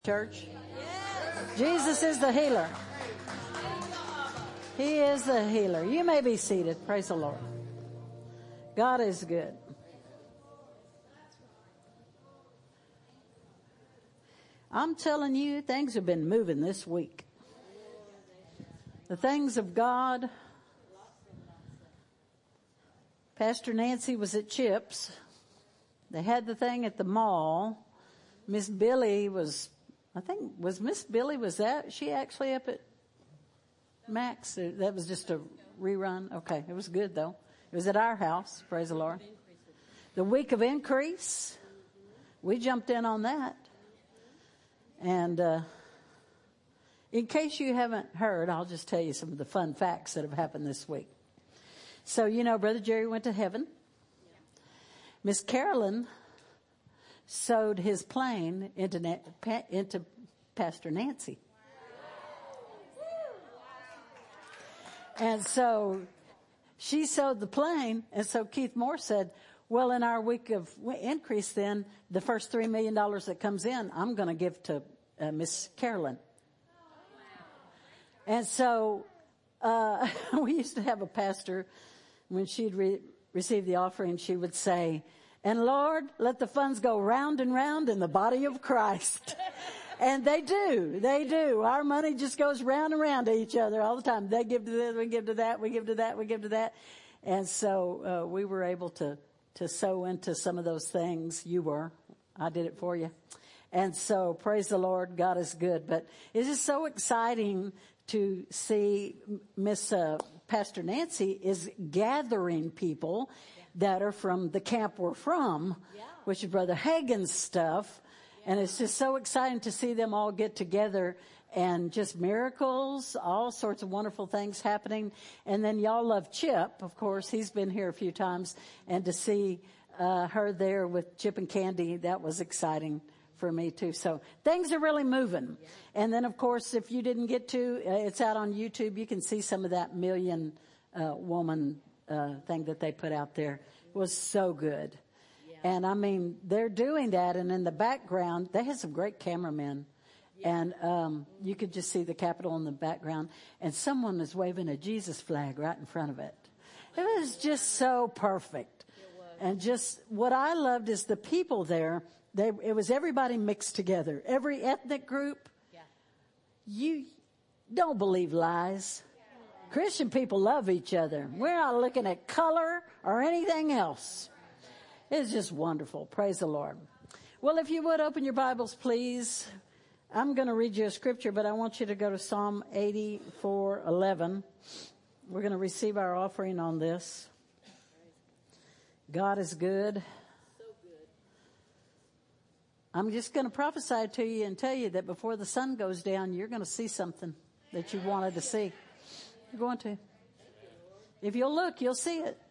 Church. Jesus is the healer. He is the healer. You may be seated. Praise the Lord. God is good. I'm telling you, things have been moving this week. The things of God. Pastor Nancy was at Chips. They had the thing at the mall. Miss Billy was, she actually up at Max? That was just a rerun? Okay, it was good though. It was at our house, praise the Lord. The week of increase, we jumped in on that. And in case you haven't heard, I'll just tell you some of the fun facts that have happened this week. So, you know, Brother Jerry went to heaven. Miss Carolyn sewed his plane into Pastor Nancy. And so she sewed the plane, and so Keith Moore said, well, in our week of increase then, the first $3 million that comes in, I'm going to give to Miss Carolyn. And so we used to have a pastor, when she'd receive the offering, she would say, and Lord, let the funds go round and round in the body of Christ. And they do. Our money just goes round and round to each other all the time. They give to this, we give to that, we give to that, we give to that. And so we were able to sow into some of those things. I did it for you. And so praise the Lord, God is good. But it is so exciting to see Miss Pastor Nancy is gathering people that are from the camp we're from, which is Brother Hagin's stuff. And it's just so exciting to see them all get together and just miracles, all sorts of wonderful things happening. And then y'all love Chip, of course. He's been here a few times. And to see her there with Chip and Candy, that was exciting for me too. So things are really moving. Yeah. And then, of course, if you didn't get to, it's out on YouTube. You can see some of that million woman thing that they put out there. It was so good. Yeah. And I mean, they're doing that. And in the background, they had some great cameramen. Yeah. And you could just see the Capitol in the background. And someone was waving a Jesus flag right in front of it. It was just so perfect. And just what I loved is the people there. It was everybody mixed together. Every ethnic group. Yeah. You don't believe lies. Christian people love each other. We're not looking at color or anything else. It's just wonderful. Praise the Lord. Well, if you would open your Bibles, please. I'm going to read you a scripture, but I want you to go to Psalm 84:11. We're going to receive our offering on this. God is good. I'm just going to prophesy to you and tell you that before the sun goes down, you're going to see something that you wanted to see. You're going to. If you'll look, you'll see it.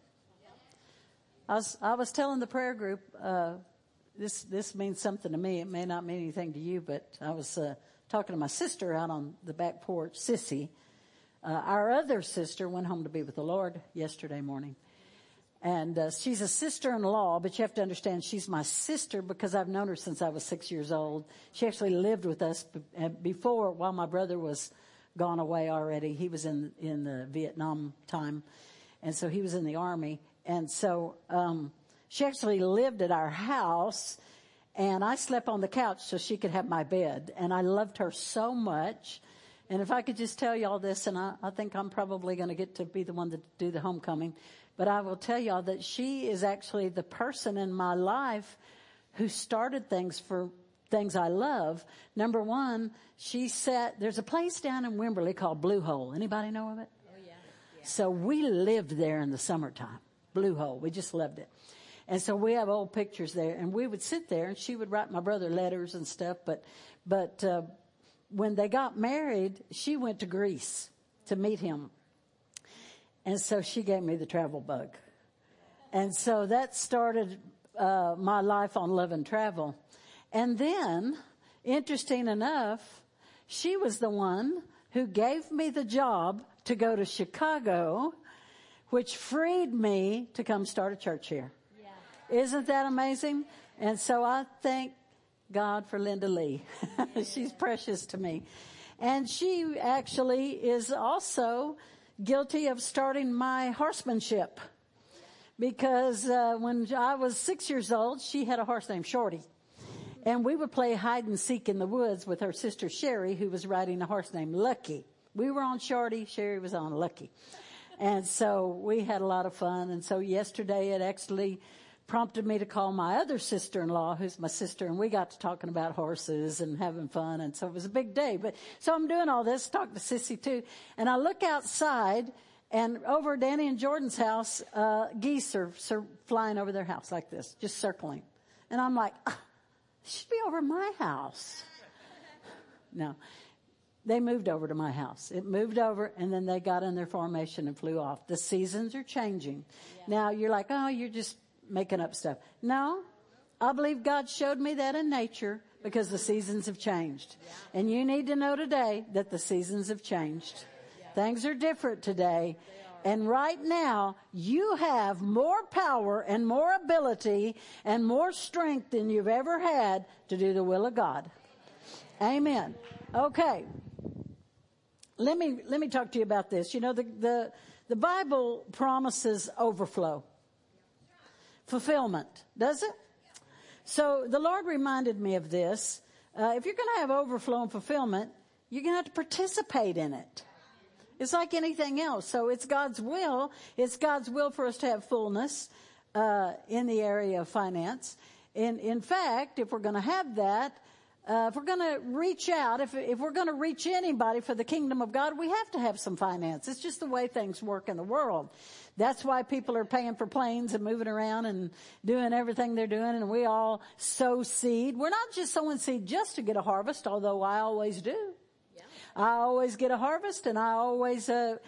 I was telling the prayer group, this means something to me. It may not mean anything to you, but I was talking to my sister out on the back porch, Sissy. Our other sister went home to be with the Lord yesterday morning. And she's a sister-in-law, but you have to understand she's my sister because I've known her since I was 6 years old. She actually lived with us before, while my brother was gone away already. He was in the Vietnam time, and so he was in the Army. And so she actually lived at our house, and I slept on the couch so she could have my bed. And I loved her so much. And if I could just tell y'all this, and I think I'm probably going to get to be the one to do the homecoming, but I will tell y'all that she is actually the person in my life who started things I love. Number one, there's a place down in Wimberley called Blue Hole. Anybody know of it? Oh, yeah. So we lived there in the summertime. Blue Hole. We just loved it. And so we have old pictures there, and we would sit there and she would write my brother letters and stuff. But when they got married, she went to Greece to meet him. And so she gave me the travel bug. And so that started my life on love and travel. And then, interesting enough, she was the one who gave me the job to go to Chicago, which freed me to come start a church here. Yeah. Isn't that amazing? And so I thank God for Linda Lee. She's precious to me. And she actually is also guilty of starting my horsemanship. Because when I was 6 years old, she had a horse named Shorty. And we would play hide and seek in the woods with her sister Sherry, who was riding a horse named Lucky. We were on Shorty, Sherry was on Lucky. And so we had a lot of fun. And so yesterday it actually prompted me to call my other sister-in-law, who's my sister, and we got to talking about horses and having fun. And so it was a big day. But so I'm doing all this, talking to Sissy too. And I look outside, and over Danny and Jordan's house, geese are flying over their house like this, just circling. And I'm like, it should be over my house. No. They moved over to my house. It moved over, and then they got in their formation and flew off. The seasons are changing. Yeah. Now, you're like, oh, you're just making up stuff. No, I believe God showed me that in nature because the seasons have changed. Yeah. And you need to know today that the seasons have changed. Yeah. Things are different today. And right now, you have more power and more ability and more strength than you've ever had to do the will of God. Amen. Okay. Let me talk to you about this. You know, the Bible promises overflow, fulfillment, does it? So the Lord reminded me of this. If you're going to have overflow and fulfillment, you're going to have to participate in it. It's like anything else. So it's God's will. It's God's will for us to have fullness in the area of finance. In fact, if we're going to have that, if we're going to reach out, if we're going to reach anybody for the kingdom of God, we have to have some finance. It's just the way things work in the world. That's why people are paying for planes and moving around and doing everything they're doing, and we all sow seed. We're not just sowing seed just to get a harvest, although I always do. Yeah. I always get a harvest, and I always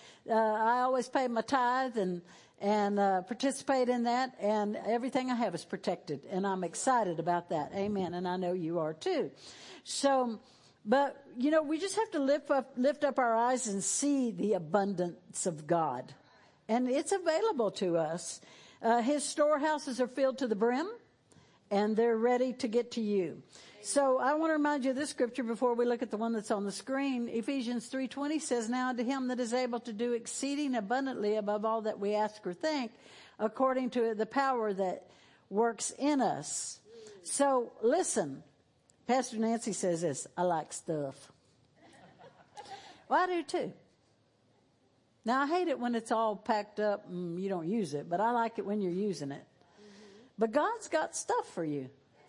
pay my tithe and participate in that, and everything I have is protected, and I'm excited about that. Amen. And I know you are too. So, but you know, we just have to lift up our eyes and see the abundance of God, and it's available to us. His storehouses are filled to the brim, and they're ready to get to you. So I want to remind you of this scripture before we look at the one that's on the screen. Ephesians 3:20 says, now to him that is able to do exceeding abundantly above all that we ask or think, according to the power that works in us. So listen, Pastor Nancy says this, I like stuff. Well, I do too. Now I hate it when it's all packed up and you don't use it, but I like it when you're using it. But God's got stuff for you.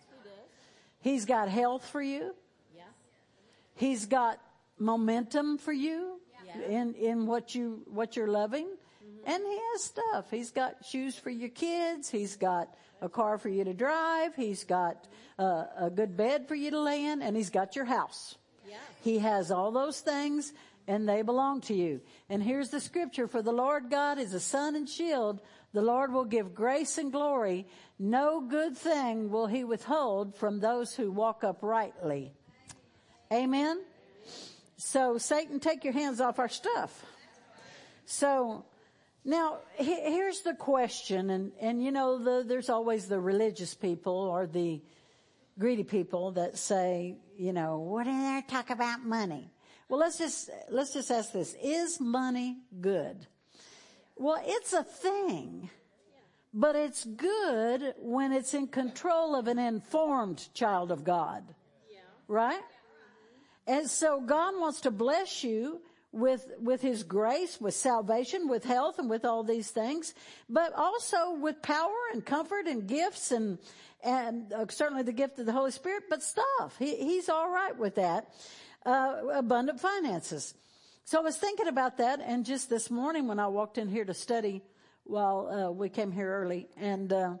He's got health for you. Yeah. He's got momentum for you in what you're loving. Mm-hmm. And he has stuff. He's got shoes for your kids. He's got a car for you to drive. He's got a good bed for you to lay in, and he's got your house. Yeah. He has all those things, and they belong to you. And here's the scripture, for the Lord God is a sun and shield. The Lord will give grace and glory. No good thing will he withhold from those who walk uprightly. Amen? So, Satan, take your hands off our stuff. So, now, here's the question. And you know, there's always the religious people or the greedy people that say, you know, what do they talk about money? Well, let's just ask this. Is money good? Well, it's a thing, but it's good when it's in control of an informed child of God, right? And so God wants to bless you with his grace, with salvation, with health, and with all these things, but also with power and comfort and gifts and certainly the gift of the Holy Spirit, but stuff. He's all right with that. Abundant finances. So I was thinking about that, and just this morning when I walked in here to study while we came here early, and the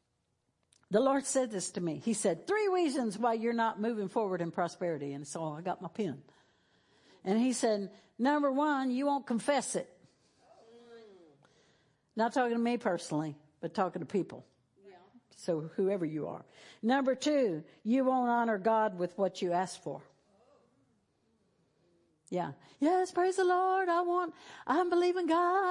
Lord said this to me. He said, 3 reasons why you're not moving forward in prosperity. And so I got my pen. And he said, number 1, you won't confess it. Not talking to me personally, but talking to people. Yeah. So whoever you are. Number 2, you won't honor God with what you ask for. Yeah. Yes, praise the Lord. I'm believing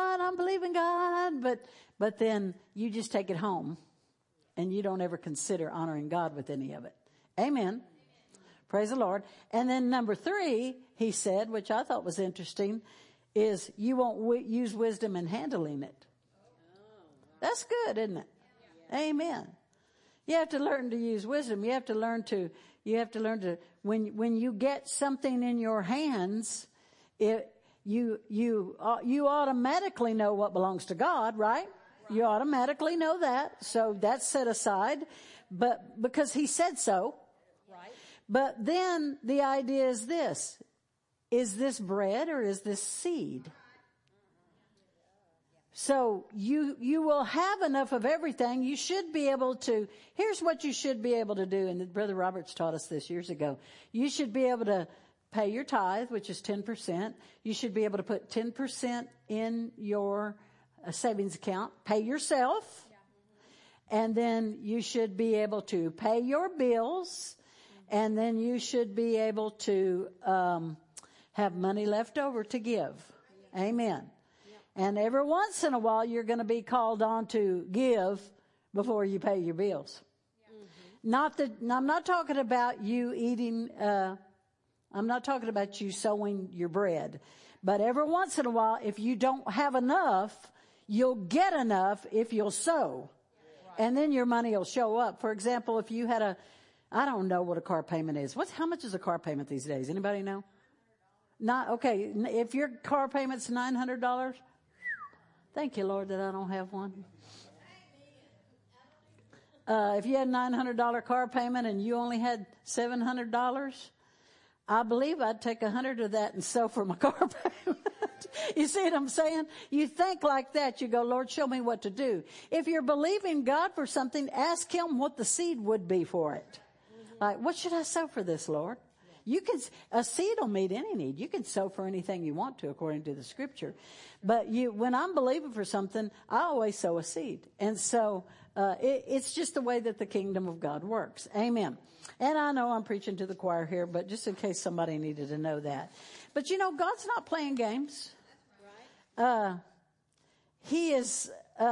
God. But then you just take it home and you don't ever consider honoring God with any of it. Amen. Praise the Lord. And then number 3, he said, which I thought was interesting, is you won't use wisdom in handling it. That's good, isn't it? Amen. You have to learn to use wisdom. You have to learn to, when you get something in your hands, you automatically know what belongs to God, right? You automatically know that. So that's set aside, but because he said so. Right. But then the idea is this: is this bread or is this seed? So you will have enough of everything. You should be able to, here's what you should be able to do. And Brother Roberts taught us this years ago. You should be able to pay your tithe, which is 10%. You should be able to put 10% in your savings account, pay yourself. And then you should be able to pay your bills. And then you should be able to have money left over to give. Amen. And every once in a while, you're going to be called on to give before you pay your bills. Mm-hmm. I'm not talking about you eating, I'm not talking about you sowing your bread. But every once in a while, if you don't have enough, you'll get enough if you'll sow. Right. And then your money will show up. For example, if you had I don't know what a car payment is. How much is a car payment these days? Anybody know? Okay. If your car payment's $900, thank you, Lord, that I don't have one. If you had a $900 car payment and you only had $700, I believe I'd take 100 of that and sow for my car payment. You see what I'm saying? You think like that. You go, Lord, show me what to do. If you're believing God for something, ask him what the seed would be for it. Like, what should I sow for this, Lord? A seed will meet any need. You can sow for anything you want to, according to the scripture. But when I'm believing for something, I always sow a seed. And so, it's just the way that the kingdom of God works. Amen. And I know I'm preaching to the choir here, but just in case somebody needed to know that. But God's not playing games. He is,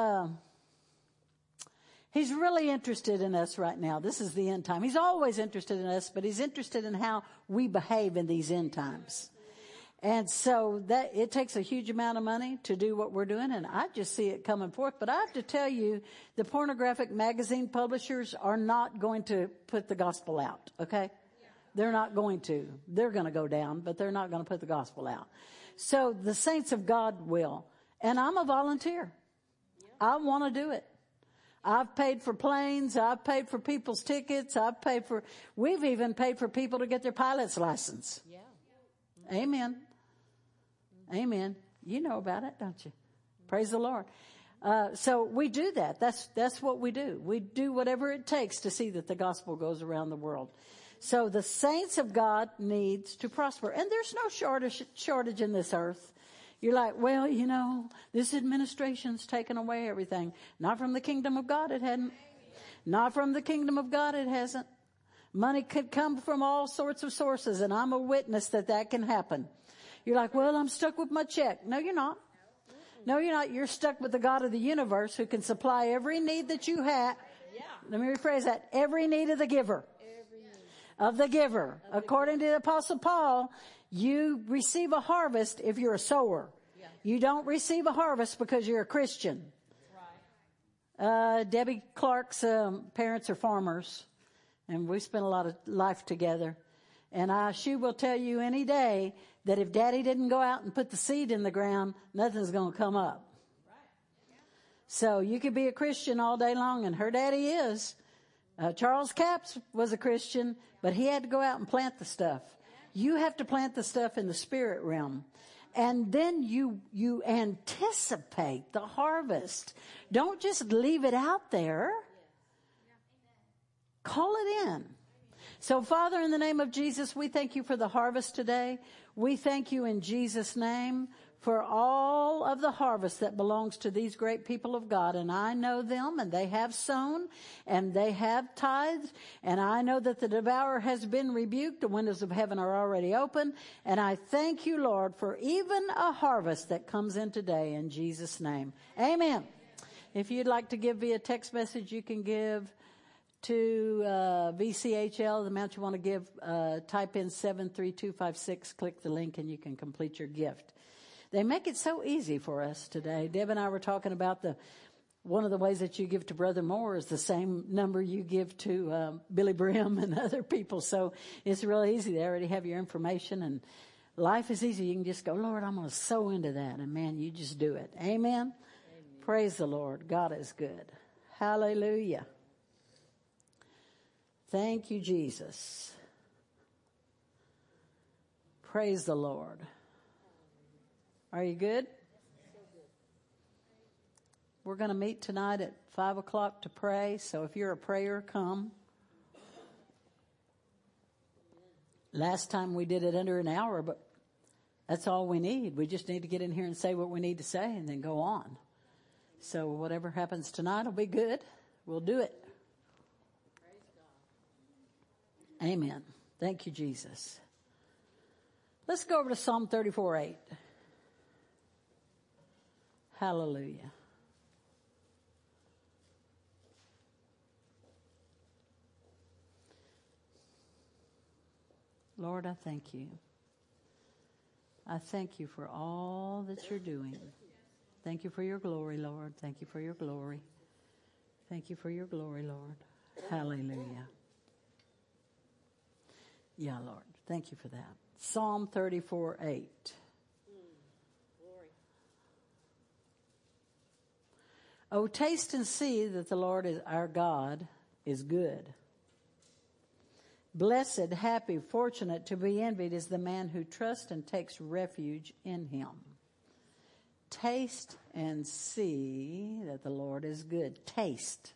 He's really interested in us right now. This is the end time. He's always interested in us, but he's interested in how we behave in these end times. And so it takes a huge amount of money to do what we're doing, and I just see it coming forth. But I have to tell you, the pornographic magazine publishers are not going to put the gospel out, okay? They're not going to. They're going to go down, but they're not going to put the gospel out. So the saints of God will. And I'm a volunteer. I want to do it. I've paid for planes. I've paid for people's tickets. We've even paid for people to get their pilot's license. Yeah. Amen. Amen. You know about it, don't you? Praise the Lord. So we do that. That's what we do. We do whatever it takes to see that the gospel goes around the world. So the saints of God needs to prosper. And there's no shortage in this earth. You're like, well, this administration's taken away everything. Not from the kingdom of God, it hadn't. Not from the kingdom of God, it hasn't. Money could come from all sorts of sources, and I'm a witness that can happen. You're like, well, I'm stuck with my check. No, you're not. No, you're not. You're stuck with the God of the universe who can supply every need that you have. Let me rephrase that. Every need of the giver. Of the giver. According to the Apostle Paul, you receive a harvest if you're a sower. You don't receive a harvest because you're a Christian. Debbie Clark's parents are farmers, and we spent a lot of life together. And she will tell you any day that if Daddy didn't go out and put the seed in the ground, nothing's going to come up. So you could be a Christian all day long, and her daddy is. Charles Capps was a Christian, but he had to go out and plant the stuff. You have to plant the stuff in the spirit realm. And then you anticipate the harvest. Don't just leave it out there. Call it in. So, Father, in the name of Jesus, we thank you for the harvest today. We thank you in Jesus' name for all of the harvest that belongs to these great people of God. And I know them, and they have sown, and they have tithed. And I know that the devourer has been rebuked. The windows of heaven are already open. And I thank you, Lord, for even a harvest that comes in today in Jesus' name. Amen. If you'd like to give via text message, you can give to VCHL, the amount you want to give, type in 73256, click the link, and you can complete your gift. They make it so easy for us today. Deb and I were talking about one of the ways that you give to Brother Moore is the same number you give to Billy Brim and other people. So it's really easy. They already have your information, and life is easy. You can just go, Lord, I'm going to sow into that. And man, you just do it. Amen? Amen. Praise the Lord. God is good. Hallelujah. Thank you, Jesus. Praise the Lord. Are you good? We're going to meet tonight at 5 o'clock to pray. So if you're a prayer, come. Last time we did it under an hour, but that's all we need. We just need to get in here and say what we need to say and then go on. So whatever happens tonight will be good. We'll do it. Amen. Thank you, Jesus. Let's go over to Psalm 34:8. Hallelujah. Lord, I thank you. I thank you for all that you're doing. Thank you for your glory, Lord. Thank you for your glory. Thank you for your glory, Lord. Hallelujah. Yeah, Lord. Thank you for that. Psalm 34:8. Oh, taste and see that the Lord is our God is good. Blessed, happy, fortunate, to be envied is the man who trusts and takes refuge in him. Taste and see that the Lord is good. Taste.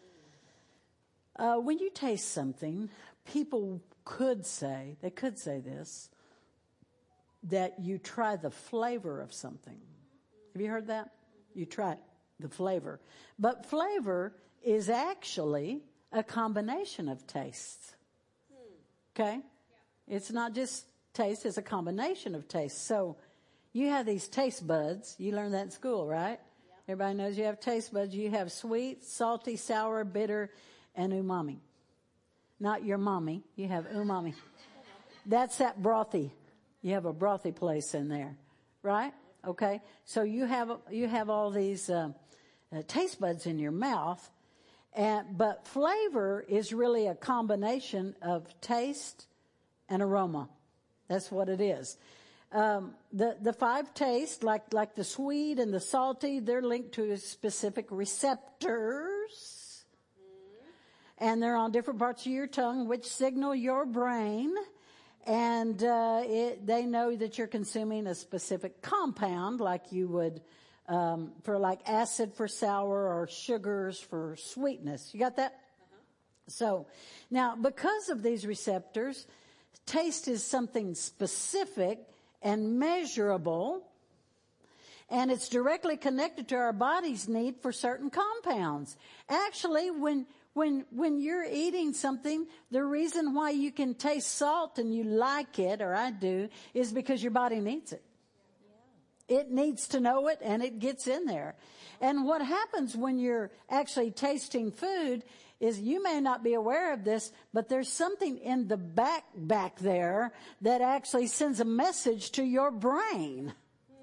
When you taste something, people could say this, that you try the flavor of something. Have you heard that? You try the flavor. But flavor is actually a combination of tastes. Okay? It's not just taste, it's a combination of tastes. So you have these taste buds. You learned that in school, right? Yeah. Everybody knows you have taste buds. You have sweet, salty, sour, bitter, and umami. Not your mommy. You have umami. That's that brothy. You have a brothy place in there, right? Okay. So you have all these taste buds in your mouth, but flavor is really a combination of taste and aroma. That's what it is. The five tastes, like the sweet and the salty, they're linked to specific receptors. And they're on different parts of your tongue, which signal your brain. And they know that you're consuming a specific compound, like you would for like acid for sour or sugars for sweetness. You got that? So now, because of these receptors, taste is something specific and measurable, and it's directly connected to our body's need for certain compounds. Actually, when you're eating something, the reason why you can taste salt and you like it, or I do, is because your body needs it. It needs to know it, and it gets in there. And what happens when you're actually tasting food is, you may not be aware of this, but there's something in the back there that actually sends a message to your brain.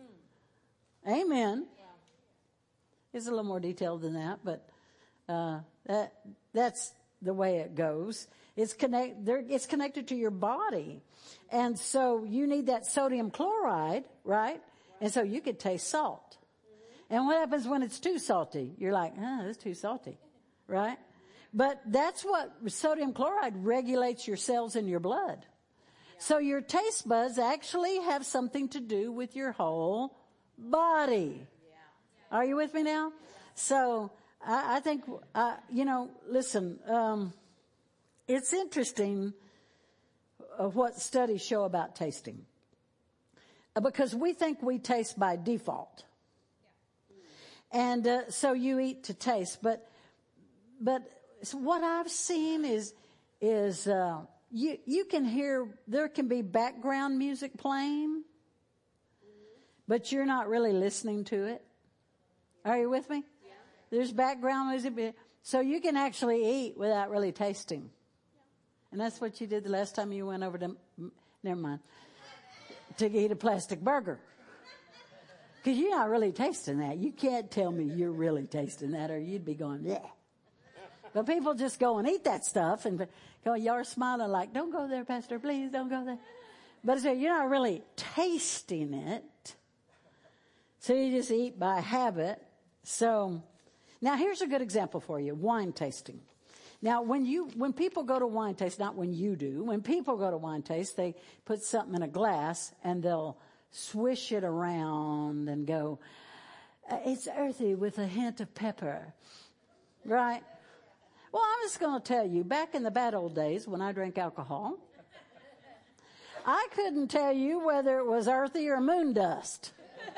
Amen. Yeah. It's a little more detailed than that, but that's the way it goes. It's connected to your body. And so you need that sodium chloride, right? And so you could taste salt. And what happens when it's too salty? You're like, it's too salty, right? But that's what sodium chloride regulates your cells in your blood. So your taste buds actually have something to do with your whole body. Are you with me now? So I think, listen, it's interesting what studies show about tasting. Because we think we taste by default. And so you eat to taste. But what I've seen is you can hear, there can be background music playing, but you're not really listening to it. Are you with me? Yeah. There's background music. So you can actually eat without really tasting. And that's what you did the last time you went over to, never mind, to eat a plastic burger. Because you're not really tasting that. You can't tell me you're really tasting that, or you'd be going, yeah. But people just go and eat that stuff and go, you're smiling like, don't go there, Pastor, please don't go there. But so you're not really tasting it. So you just eat by habit. So now here's a good example for you, wine tasting. Now when people go to wine taste, not when you do, when people go to wine taste, they put something in a glass and they'll swish it around and go, it's earthy with a hint of pepper, right? Well, I'm just going to tell you, back in the bad old days when I drank alcohol, I couldn't tell you whether it was earthy or moon dust.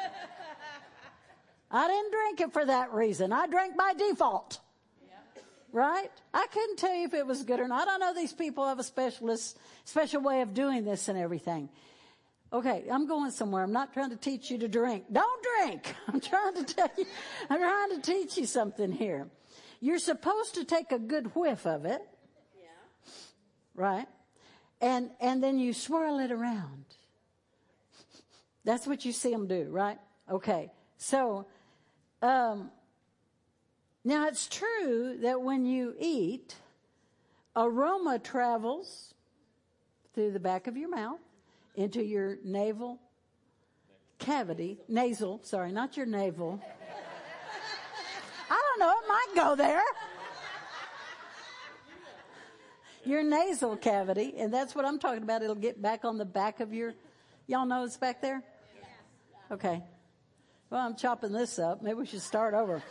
I didn't drink it for that reason. I drank by default. Right? I couldn't tell you if it was good or not. I know these people have a special way of doing this and everything. Okay, I'm going somewhere. I'm not trying to teach you to drink. Don't drink. I'm trying to teach you something here. You're supposed to take a good whiff of it. Yeah. Right? And then you swirl it around. That's what you see them do, right? Okay. So, now it's true that when you eat, aroma travels through the back of your mouth into your nasal cavity, sorry, not your navel. I don't know, it might go there. Your nasal cavity, and that's what I'm talking about. It'll get back on the back of y'all know it's back there? Okay. Well, I'm chopping this up. Maybe we should start over.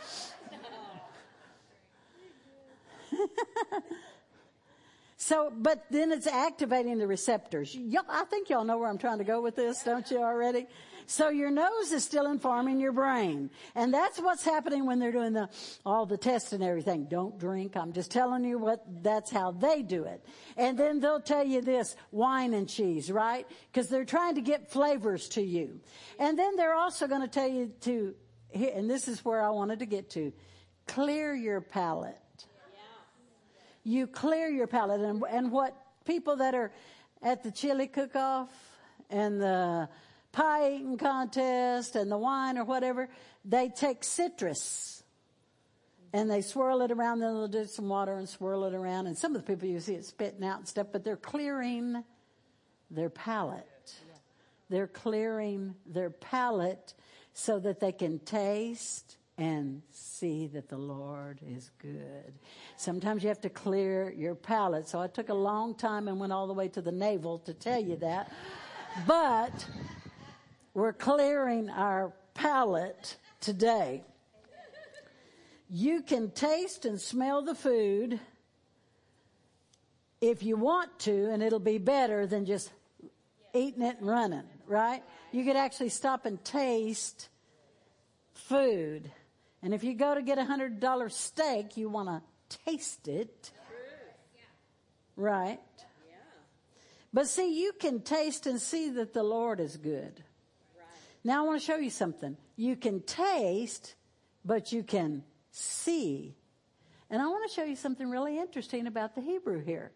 So, but then it's activating the receptors. I think y'all know where I'm trying to go with this, don't you already? So your nose is still informing your brain. And that's what's happening when they're doing all the tests and everything. Don't drink. I'm just telling you that's how they do it. And then they'll tell you this, wine and cheese, right? Because they're trying to get flavors to you. And then they're also going to tell you and this is where I wanted to get to, clear your palate. You clear your palate. And what people that are at the chili cook-off and the pie eating contest and the wine or whatever, they take citrus and they swirl it around. Then they'll do some water and swirl it around. And some of the people you see it spitting out and stuff, but they're clearing their palate. They're clearing their palate so that they can taste and see that the Lord is good. Sometimes you have to clear your palate. So I took a long time and went all the way to the navel to tell you that. But we're clearing our palate today. You can taste and smell the food if you want to, and it'll be better than just eating it and running, right? You could actually stop and taste food. And if you go to get $100 steak, you want to taste it. Right? But see, you can taste and see that the Lord is good. Now I want to show you something. You can taste, but you can see. And I want to show you something really interesting about the Hebrew here.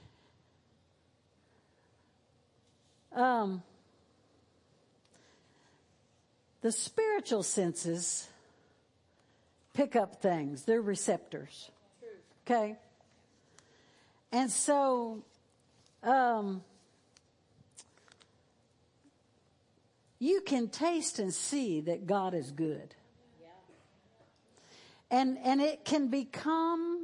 The spiritual senses pick up things. They're receptors. Okay? And so, you can taste and see that God is good. And it can become,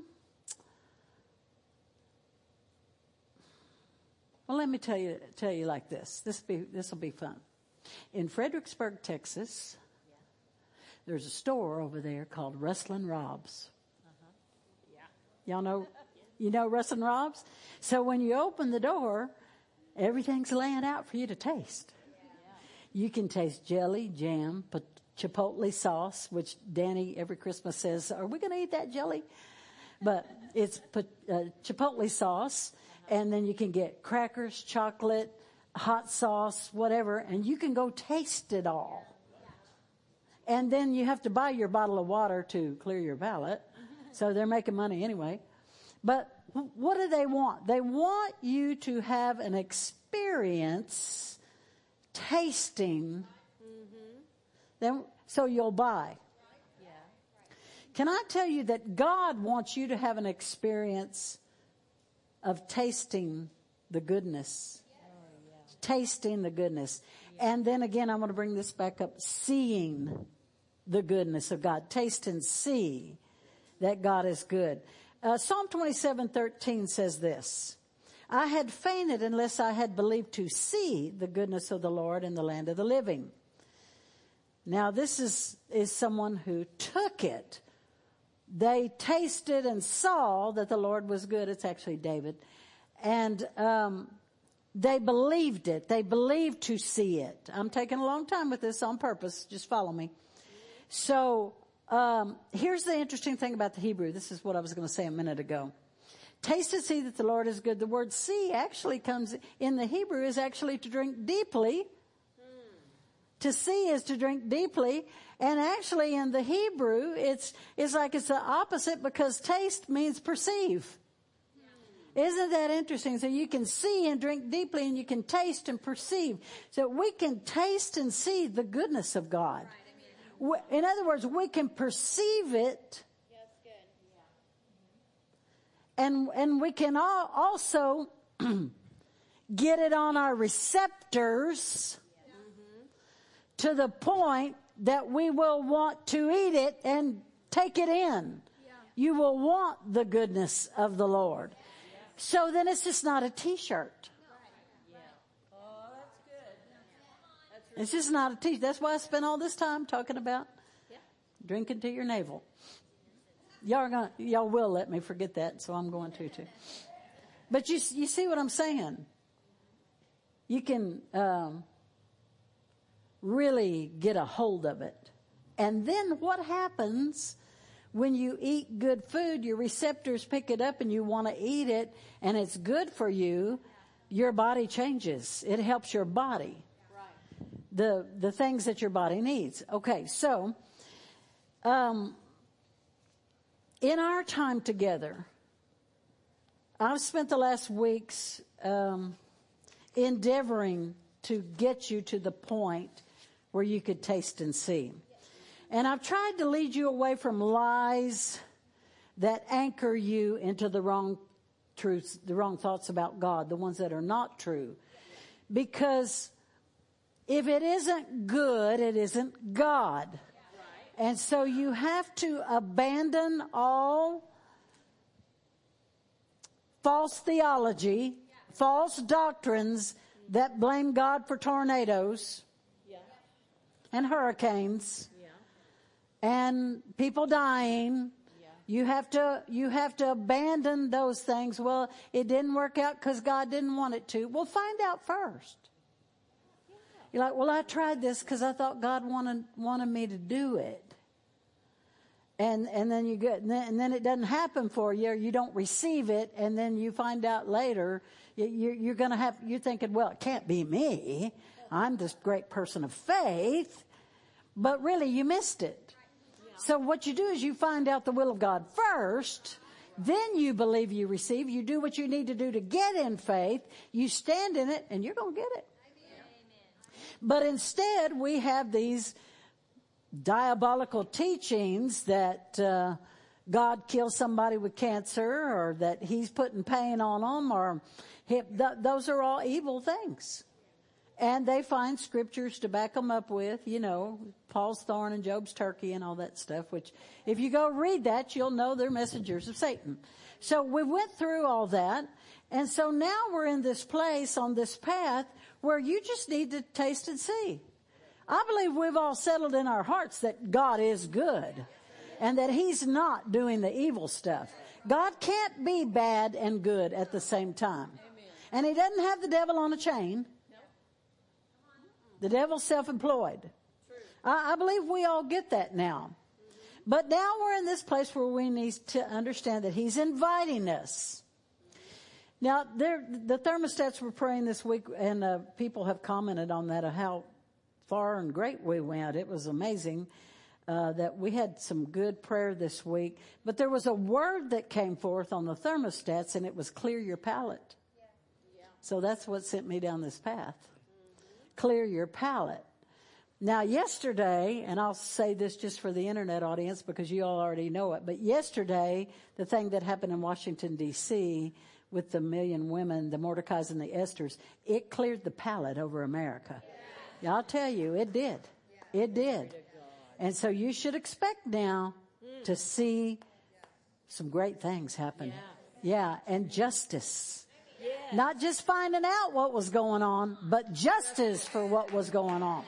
well, let me tell you like this. This will be fun. In Fredericksburg, Texas, there's a store over there called Rustlin' Rob's. Y'all know, you know Rustlin' Rob's? So when you open the door, everything's laying out for you to taste. You can taste jelly, jam, chipotle sauce, which Danny every Christmas says, are we going to eat that jelly? But it's chipotle sauce, and then you can get crackers, chocolate, hot sauce, whatever, and you can go taste it all. And then you have to buy your bottle of water to clear your palate. So they're making money anyway. But what do they want? They want you to have an experience tasting them, so you'll buy. Can I tell you that God wants you to have an experience of tasting the goodness? Tasting the goodness. And then again, I'm going to bring this back up. Seeing the goodness of God. Taste and see that God is good. Psalm 27:13 says this. I had fainted unless I had believed to see the goodness of the Lord in the land of the living. Now this is someone who took it. They tasted and saw that the Lord was good. It's actually David. And they believed it. They believed to see it. I'm taking a long time with this on purpose. Just follow me. So here's the interesting thing about the Hebrew. This is what I was going to say a minute ago. Taste and see that the Lord is good. The word see actually comes in the Hebrew is actually to drink deeply. To see is to drink deeply. And actually in the Hebrew, it's like it's the opposite because taste means perceive. Isn't that interesting? So you can see and drink deeply and you can taste and perceive. So we can taste and see the goodness of God. In other words, we can perceive it. And we can also get it on our receptors to the point that we will want to eat it and take it in. You will want the goodness of the Lord. So then it's just not a t-shirt. It's just not a t-shirt. That's why I spent all this time talking about drinking to your navel. Y'all will let me forget that, so I'm going to too. But you see what I'm saying? You can really get a hold of it. And then what happens when you eat good food? Your receptors pick it up and you want to eat it and it's good for you. Your body changes. It helps your body. The things that your body needs. Okay, so in our time together, I've spent the last weeks endeavoring to get you to the point where you could taste and see. And I've tried to lead you away from lies that anchor you into the wrong truths, the wrong thoughts about God, the ones that are not true. Because if it isn't good, it isn't God. And so you have to abandon all false theology, false doctrines that blame God for tornadoes and hurricanes and people dying. You have to abandon those things. Well, it didn't work out because God didn't want it to. Well, find out first. You're like, well, I tried this because I thought God wanted me to do it. And then you get, and then it doesn't happen for you, or you don't receive it, and then you find out later, you're thinking, well, it can't be me. I'm this great person of faith. But really, you missed it. So what you do is you find out the will of God first, then you believe you receive, you do what you need to do to get in faith, you stand in it, and you're going to get it. But instead, we have these diabolical teachings that God kills somebody with cancer, or that he's putting pain on them, or those are all evil things. And they find scriptures to back them up with, Paul's thorn and Job's turkey and all that stuff, which if you go read that, you'll know they're messengers of Satan. So we went through all that. And so now we're in this place on this path where you just need to taste and see. I believe we've all settled in our hearts that God is good and that he's not doing the evil stuff. God can't be bad and good at the same time. And he doesn't have the devil on a chain. The devil's self-employed. I believe we all get that now. But now we're in this place where we need to understand that he's inviting us. Now, the thermostats were praying this week, and people have commented on that, of how far and great we went. It was amazing. that we had some good prayer this week. But there was a word that came forth on the thermostats, and it was clear your palate. So that's what sent me down this path. Clear your palate. Now, yesterday, and I'll say this just for the internet audience because you all already know it, but yesterday, the thing that happened in Washington, D.C., with the million women, the Mordecais and the Esthers, it cleared the palate over America. Yeah, I'll tell you, it did. It did. And so you should expect now to see some great things happen. Yeah, and justice. Not just finding out what was going on, but justice for what was going on.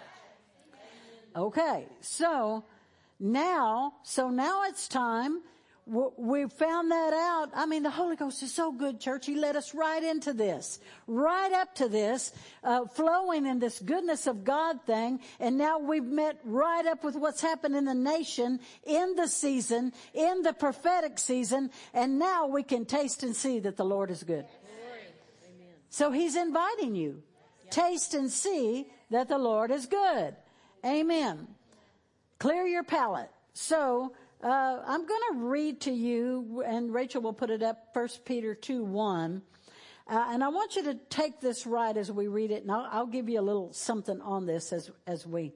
Okay, so now it's time. We found that out. I mean, the Holy Ghost is so good, church. He led us right into this, right up to this, flowing in this goodness of God thing. And now we've met right up with what's happened in the nation, in the season, in the prophetic season. And now we can taste and see that the Lord is good. So he's inviting you. Taste and see that the Lord is good. Amen. Clear your palate. So, I'm going to read to you, and Rachel will put it up, 1 Peter 2:1. And I want you to take this right as we read it, and I'll give you a little something on this as we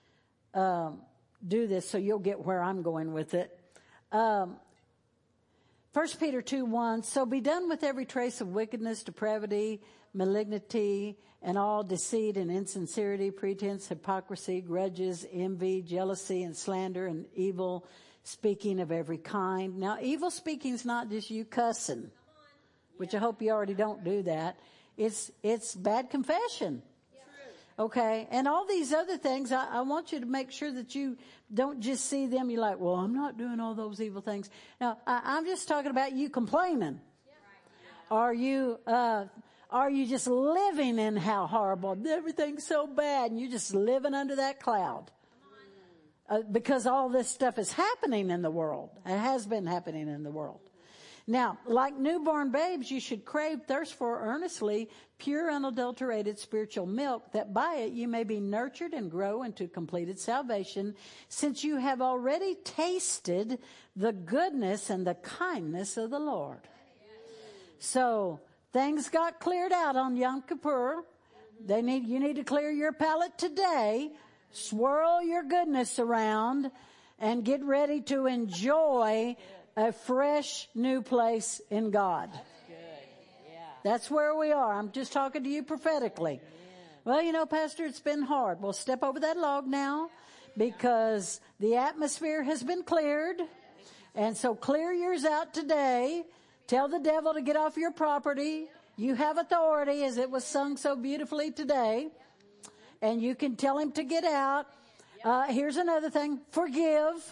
do this, so you'll get where I'm going with it. 1 Peter 2:1, so be done with every trace of wickedness, depravity, malignity, and all deceit and insincerity, pretense, hypocrisy, grudges, envy, jealousy, and slander, and evil speaking of every kind. Now, evil speaking is not just you cussing, which I hope you already don't do that. It's bad confession. Okay, and all these other things, I want you to make sure that you don't just see them. You're like, well, I'm not doing all those evil things. Now, I'm just talking about you complaining. Are you just living in how horrible, everything's so bad, and you're just living under that cloud? Because all this stuff is happening in the world. It has been happening in the world. Now, like newborn babes, you should crave, thirst for earnestly pure, unadulterated spiritual milk, that by it you may be nurtured and grow into completed salvation, since you have already tasted the goodness and the kindness of the Lord. So, things got cleared out on Yom Kippur. You need to clear your palate today, swirl your goodness around, and get ready to enjoy a fresh new place in God. That's good. Yeah. That's where we are. I'm just talking to you prophetically. Well, Pastor, it's been hard. Well, step over that log now, because the atmosphere has been cleared. And so clear yours out today. Tell the devil to get off your property. You have authority, as it was sung so beautifully today. And you can tell him to get out. Here's another thing. Forgive.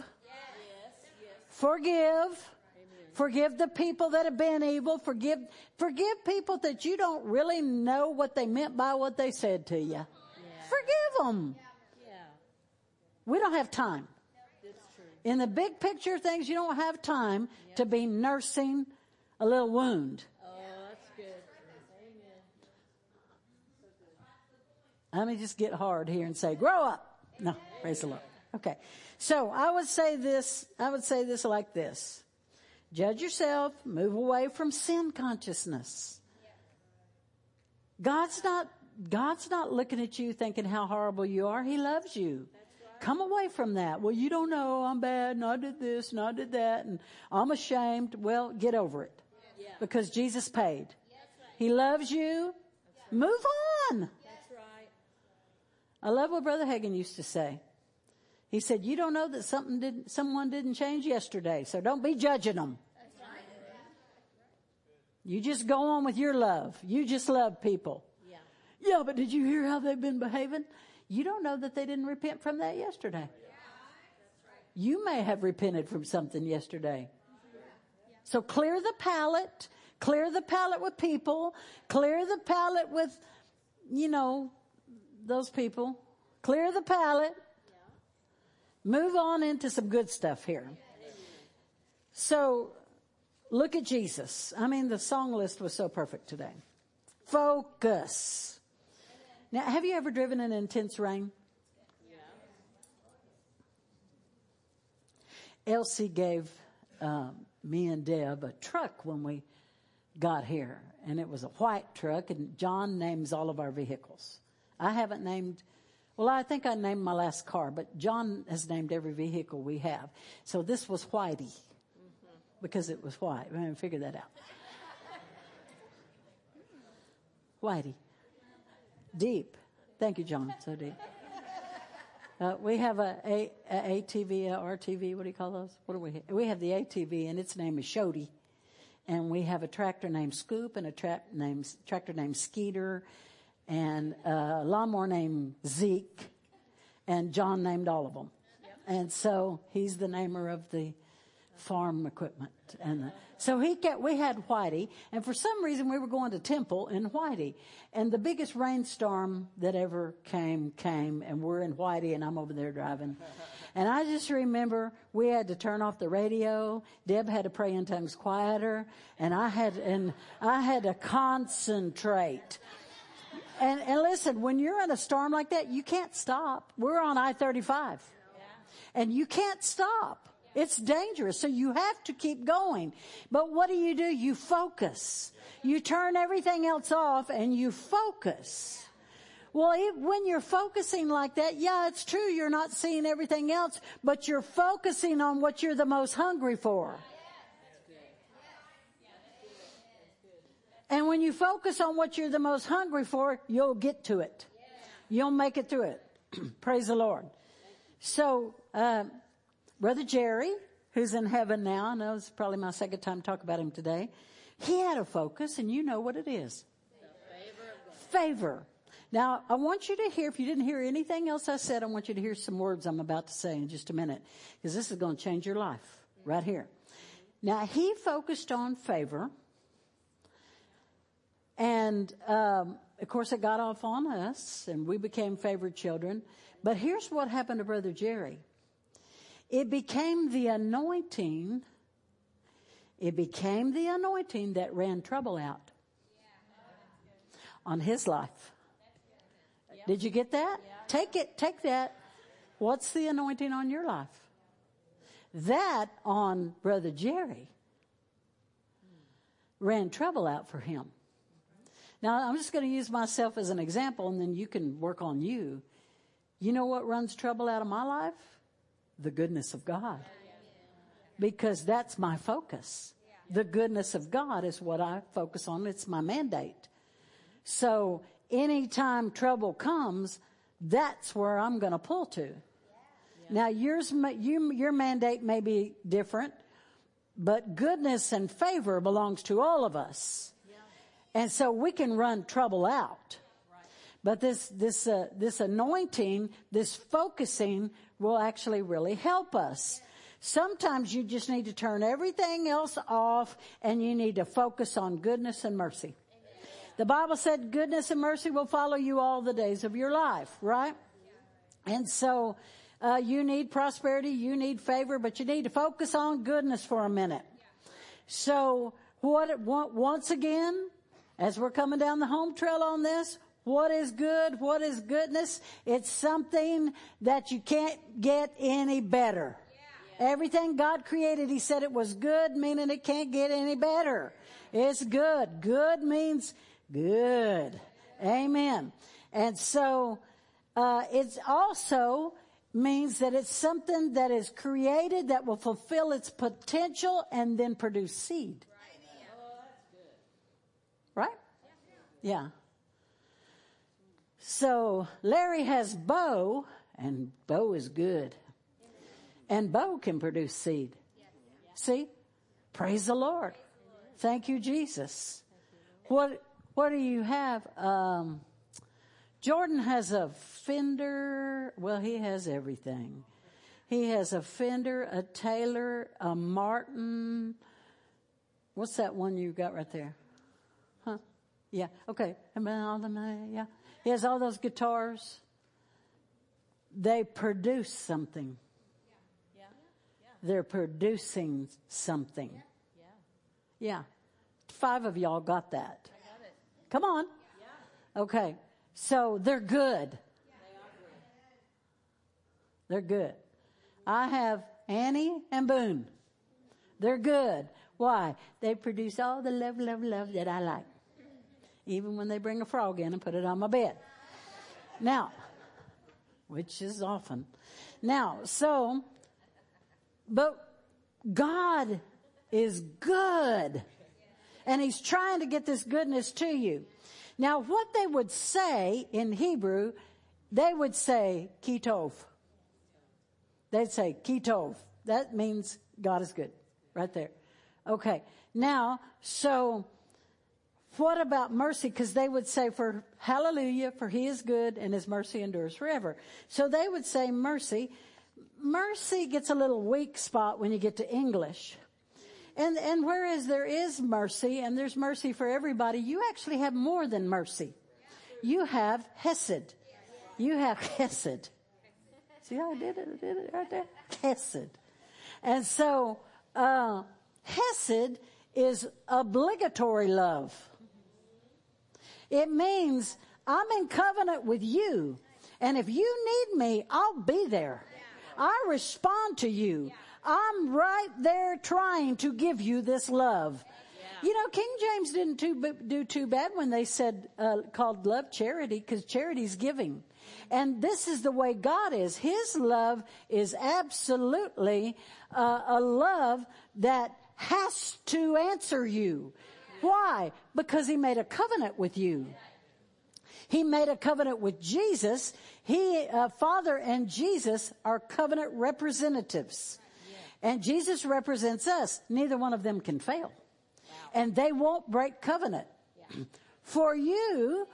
Forgive. Forgive the people that have been evil. Forgive people that you don't really know what they meant by what they said to you. Forgive them. We don't have time. In the big picture of things, you don't have time to be nursing a little wound. Oh, that's good. Let me just get hard here and say, grow up. No, praise the Lord. Okay. So I would say this like this. Judge yourself, move away from sin consciousness. God's not looking at you thinking how horrible you are. He loves you. Come away from that. Well, you don't know, I'm bad, and I did this, and I did that, and I'm ashamed. Well, get over it. Because Jesus paid. He loves you. Move on. That's right. I love what Brother Hagin used to say. He said, you don't know that someone didn't change yesterday, so don't be judging them. That's right. You just go on with your love. You just love people. Yeah, but did you hear how they've been behaving? You don't know that they didn't repent from that yesterday. You may have repented from something yesterday. So clear the palate. Clear the palate with people. Clear the palate with, those people. Clear the palate. Move on into some good stuff here. So, look at Jesus. I mean, the song list was so perfect today. Focus. Now, have you ever driven in intense rain? Elsie gave me and Deb a truck when we got here, and it was a white truck, and John names all of our vehicles. I haven't named, well, I think I named my last car, but John has named every vehicle we have. So this was Whitey, because it was white. We haven't figured that out. Whitey. Deep. Thank you, John. So deep. We have a ATV, a RTV. What do you call those? What do we have? We have the ATV, and its name is Shody. And we have a tractor named Scoop and a tractor named Skeeter and a lawnmower named Zeke. And John named all of them. Yep. And so he's the namer of the farm equipment. And so we had Whitey. And for some reason, we were going to Temple in Whitey. And the biggest rainstorm that ever came. And we're in Whitey, and I'm over there driving. And I just remember we had to turn off the radio. Deb had to pray in tongues quieter. And I had to concentrate. And listen, when you're in a storm like that, you can't stop. We're on I-35. And you can't stop. It's dangerous. So you have to keep going. But what do? You focus. You turn everything else off and you focus. Well, when you're focusing like that, yeah, it's true. You're not seeing everything else, but you're focusing on what you're the most hungry for. And when you focus on what you're the most hungry for, you'll get to it. You'll make it through it. Praise the Lord. So, Brother Jerry, who's in heaven now, I know it's probably my second time to talk about him today. He had a focus, and you know what it is. Favor. Now, I want you to hear, if you didn't hear anything else I said, I want you to hear some words I'm about to say in just a minute, because this is going to change your life right here. Now, he focused on favor, and of course, it got off on us, and we became favored children. But here's what happened to Brother Jerry. It became the anointing. It became the anointing that ran trouble out on his life. Did you get that? Take that. What's the anointing on your life? That on Brother Jerry ran trouble out for him. Now, I'm just going to use myself as an example, and then you can work on you. You know what runs trouble out of my life? The goodness of God. Because that's my focus. The goodness of God is what I focus on. It's my mandate. So anytime trouble comes, that's where I'm going to pull to. Now, your mandate may be different, but goodness and favor belongs to all of us. And so we can run trouble out. But this anointing, this focusing will actually really help us. Sometimes you just need to turn everything else off and you need to focus on goodness and mercy. The Bible said goodness and mercy will follow you all the days of your life, right? And so you need prosperity, you need favor, but you need to focus on goodness for a minute. So once again, as we're coming down the home trail on this, what is good? What is goodness? It's something that you can't get any better. Everything God created, He said it was good, meaning it can't get any better. It's good. Good means good. Amen. And so, it also means that it's something that is created that will fulfill its potential and then produce seed. Right? Yeah. So Larry has Bo, and Bo is good. And Bo can produce seed. See? Praise the Lord. Thank you, Jesus. What do you have? Jordan has a Fender. Well, he has everything. He has a Fender, a Taylor, a Martin. What's that one you got right there? Huh? Yeah. Okay. Yeah. He has all those guitars. They produce something. They're producing something. Yeah. 5 of y'all got that. Come on. Okay. So they're good. They're good. I have Annie and Boone. They're good. Why? They produce all the love, love, love that I like. Even when they bring a frog in and put it on my bed. Now, which is often. Now, but God is good. And He's trying to get this goodness to you. Now, what they would say in Hebrew, they would say kitov. They'd say kitov. That means God is good. Right there. Okay. Now, so what about mercy? Because they would say for hallelujah, for He is good and His mercy endures forever. So they would say mercy. Mercy gets a little weak spot when you get to English. And whereas there is mercy and there's mercy for everybody, you actually have more than mercy. You have hesed. You have hesed. See how I did it right there? Hesed. And so, hesed is obligatory love. It means I'm in covenant with you. And if you need me, I'll be there. I respond to you. I'm right there trying to give you this love. You know, King James didn't do too bad when they said, called love charity, because charity's giving. And this is the way God is. His love is absolutely a love that has to answer you. Why? Because He made a covenant with you. He made a covenant with Jesus. Father and Jesus are covenant representatives. And Jesus represents us. Neither one of them can fail. And they won't break covenant. For you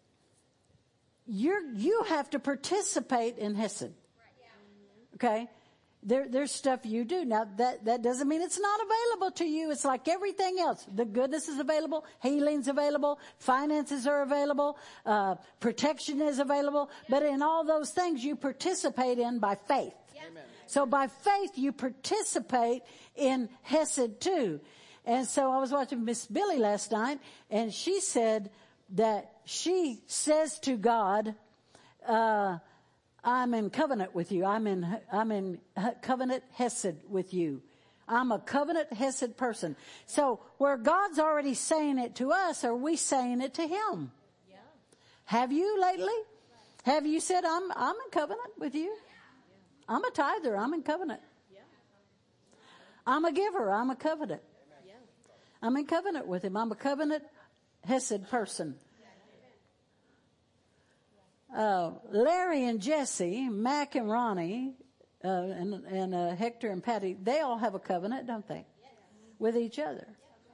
have to participate in Hesed. Okay? There's stuff you do. Now, that doesn't mean it's not available to you. It's like everything else. The goodness is available. Healing's available. Finances are available. Protection is available. But in all those things, you participate in by faith. Amen. So by faith, you participate in Hesed too. And so I was watching Miss Billy last night, and she said that she says to God, I'm in covenant with you. I'm in covenant Hesed with you. I'm a covenant Hesed person. So where God's already saying it to us, are we saying it to Him? Yeah. Have you lately? Have you said, I'm in covenant with you? I'm a tither. I'm in covenant. I'm a giver. I'm a covenant. I'm in covenant with Him. I'm a covenant Hesed person. Larry and Jesse, Mac and Ronnie, and Hector and Patty, they all have a covenant, don't they? With each other.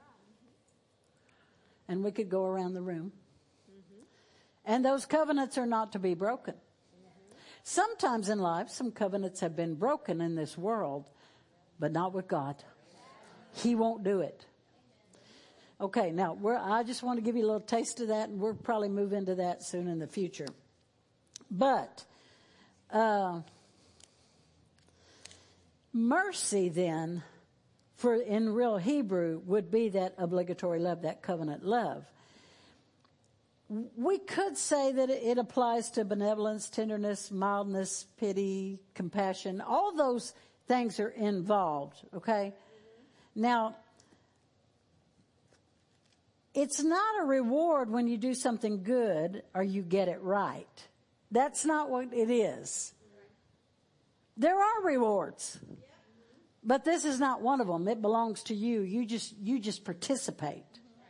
And we could go around the room. And those covenants are not to be broken. Sometimes in life, some covenants have been broken in this world, but not with God. He won't do it. Okay, now, I just want to give you a little taste of that, and we'll probably move into that soon in the future. But mercy then, in real Hebrew, would be that obligatory love, that covenant love. We could say that it applies to benevolence, tenderness, mildness, pity, compassion. All those things are involved, okay? Now, it's not a reward when you do something good or you get it right. That's not what it is. There are rewards, but this is not one of them. It belongs to you. You just participate.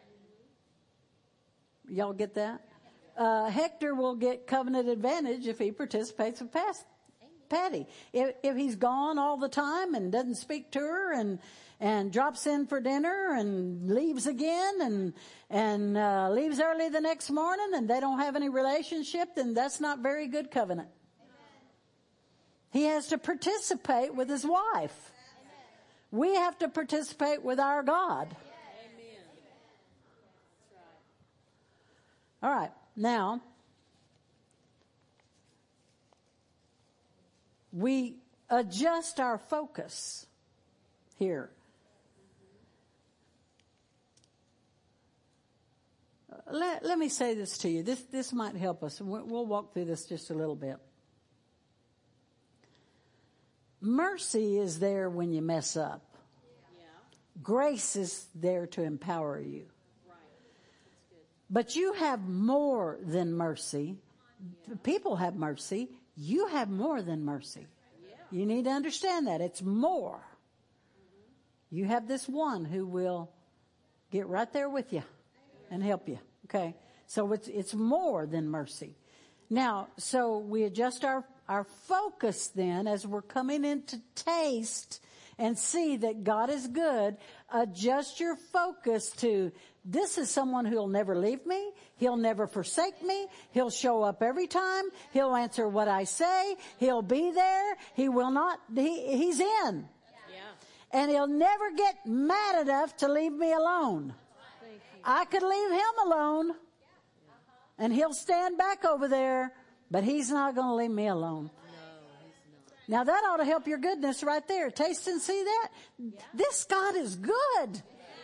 Y'all get that? Hector will get covenant advantage if he participates with Patty. If he's gone all the time and doesn't speak to her and drops in for dinner and leaves again and leaves early the next morning and they don't have any relationship, then that's not very good covenant. He has to participate with his wife. We have to participate with our God. All right, now, we adjust our focus here. Let me say this to you. This might help us. We'll walk through this just a little bit. Mercy is there when you mess up. Yeah. Grace is there to empower you. Right. That's good. But you have more than mercy. People have mercy. You have more than mercy. Yeah. You need to understand that. It's more. You have this one who will get right there with you and help you. Okay. So it's more than mercy. Now, so we adjust our focus then as we're coming in to taste and see that God is good. Adjust your focus to, this is someone who'll never leave me. He'll never forsake me. He'll show up every time. He'll answer what I say. He'll be there. He will not, he's in. Yeah. And he'll never get mad enough to leave me alone. Thank you. I could leave him alone and he'll stand back over there, but he's not going to leave me alone. No, he's not. Now that ought to help your goodness right there. Taste and see that. This God is good.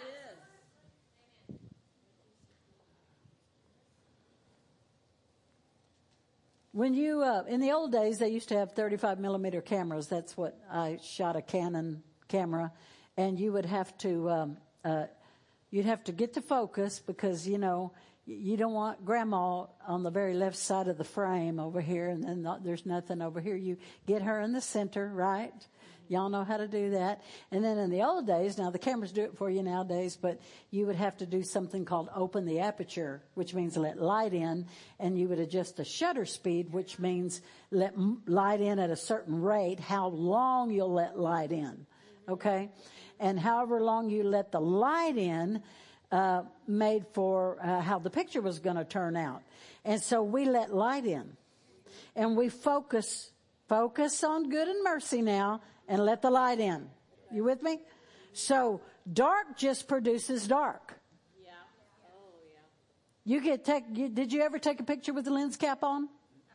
When you, in the old days, they used to have 35 millimeter cameras. That's what I shot, a Canon camera. And you would have to, you'd have to get to focus because, you know, you don't want grandma on the very left side of the frame over here and then there's nothing over here. You get her in the center, right? Y'all know how to do that. And then in the old days, now the cameras do it for you nowadays, but you would have to do something called open the aperture, which means let light in, and you would adjust the shutter speed, which means let light in at a certain rate, how long you'll let light in, okay? And however long you let the light in, made for how the picture was going to turn out. And so we let light in. And we focus on good and mercy now and let the light in. You with me? So dark just produces dark. Yeah. Oh, yeah. Did you ever take a picture with the lens cap on?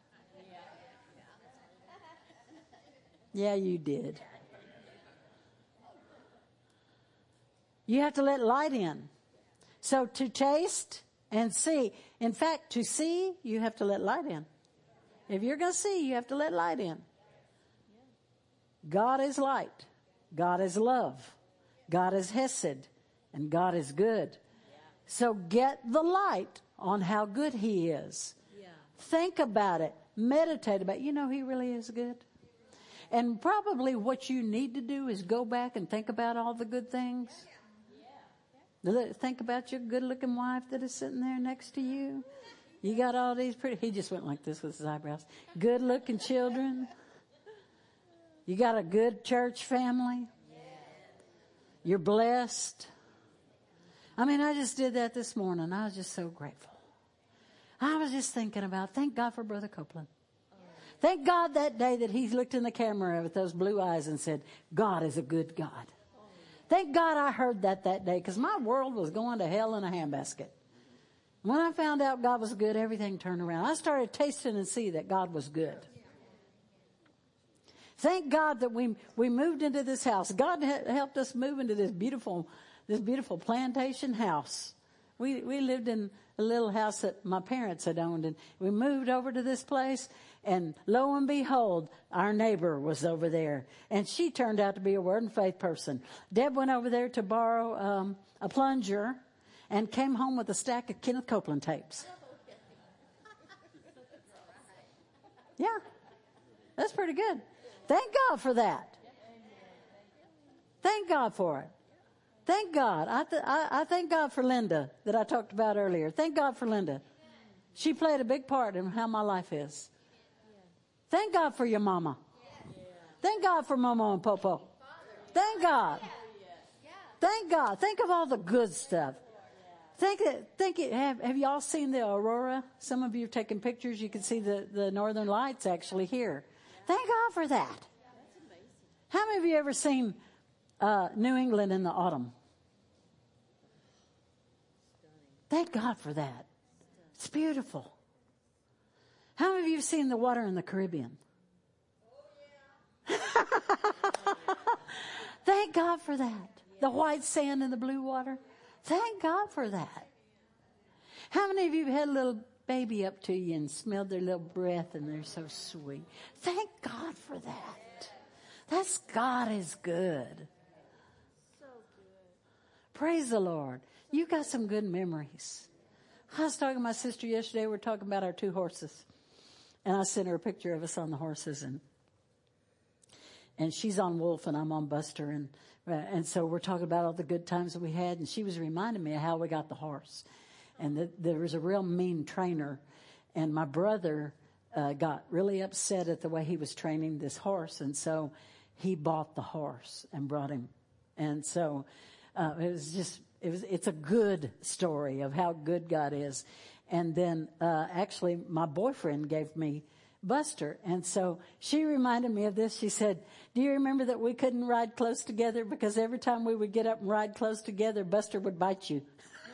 Yeah, you did. You have to let light in. So to taste and see, in fact, to see, you have to let light in. If you're going to see, you have to let light in. God is light. God is love. God is Hesed. And God is good. So get the light on how good He is. Yeah. Think about it. Meditate about it. You know He really is good. And probably what you need to do is go back and think about all the good things. Think about your good-looking wife that is sitting there next to you. You got all these pretty... He just went like this with his eyebrows. Good-looking children. You got a good church family. You're blessed. I mean, I just did that this morning. I was just so grateful. I was just thinking about, thank God for Brother Copeland. Thank God that day that he looked in the camera with those blue eyes and said, God is a good God. Thank God I heard that day because my world was going to hell in a handbasket. When I found out God was good, everything turned around. I started tasting and see that God was good. Thank God that we moved into this house. God helped us move into this beautiful plantation house. We lived in a little house that my parents had owned, and we moved over to this place, and lo and behold, our neighbor was over there, and she turned out to be a Word and Faith person. Deb went over there to borrow a plunger and came home with a stack of Kenneth Copeland tapes. Yeah, that's pretty good. Thank God for that. Thank God for it. Thank God. I thank God for Linda that I talked about earlier. Thank God for Linda. She played a big part in how my life is. Thank God for your mama. Thank God for Momo and Popo. Thank God. Thank God. Think of all the good stuff. Have y'all seen the aurora? Some of you have taken pictures. You can see the northern lights actually here. Thank God for that. How many of you ever seen New England in the autumn? Thank God for that. It's beautiful. How many of you have seen the water in the Caribbean? Thank God for that. The white sand and the blue water. Thank God for that. How many of you have had a little baby up to you and smelled their little breath and they're so sweet? Thank God for that. God is good. Praise the Lord. You got some good memories. I was talking to my sister yesterday. We were talking about our 2 horses. And I sent her a picture of us on the horses. And she's on Wolf and I'm on Buster. And so we're talking about all the good times that we had. And she was reminding me of how we got the horse. And there was a real mean trainer. And my brother got really upset at the way he was training this horse. And so he bought the horse and brought him. And so it's a good story of how good God is. And then actually my boyfriend gave me Buster. And so she reminded me of this. She said, do you remember that we couldn't ride close together because every time we would get up and ride close together, Buster would bite you?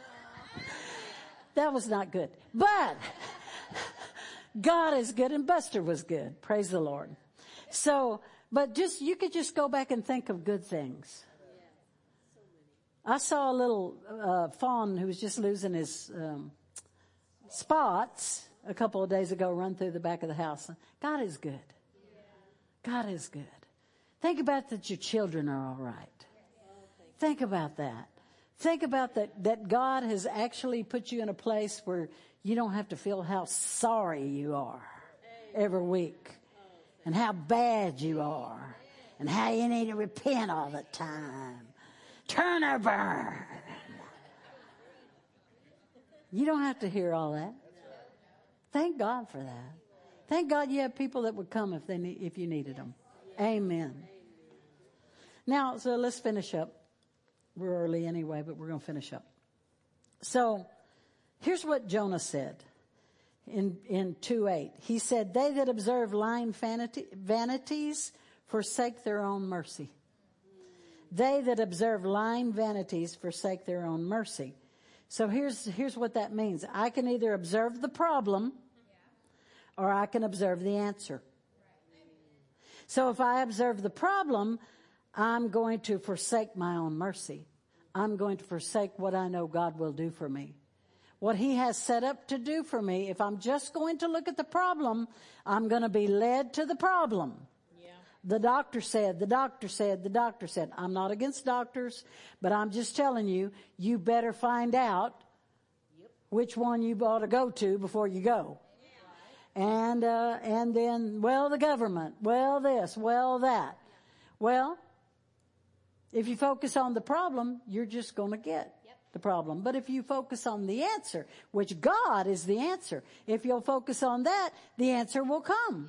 That was not good. But God is good and Buster was good. Praise the Lord. So, but you could just go back and think of good things. I saw a little fawn who was just losing his spots a couple of days ago run through the back of the house. God is good. God is good. Think about that your children are all right. Think about that. Think about that God has actually put you in a place where you don't have to feel how sorry you are every week and how bad you are and how you need to repent all the time. Turn or burn. You don't have to hear all that. Thank God for that. Thank God you have people that would come if you needed them. Amen. Now, so let's finish up. We're early anyway, but we're going to finish up. So here's what Jonah said in 2:8. He said, they that observe lying vanities forsake their own mercy. They that observe lying vanities forsake their own mercy. So here's what that means. I can either observe the problem or I can observe the answer. So if I observe the problem, I'm going to forsake my own mercy. I'm going to forsake what I know God will do for me. What he has set up to do for me, if I'm just going to look at the problem, I'm going to be led to the problem. The doctor said, the doctor said, the doctor said. I'm not against doctors, but I'm just telling you, you better find out which one you ought to go to before you go. And then, well, the government, well, this, well, that. Well, if you focus on the problem, you're just going to get the problem. But if you focus on the answer, which God is the answer, if you'll focus on that, the answer will come.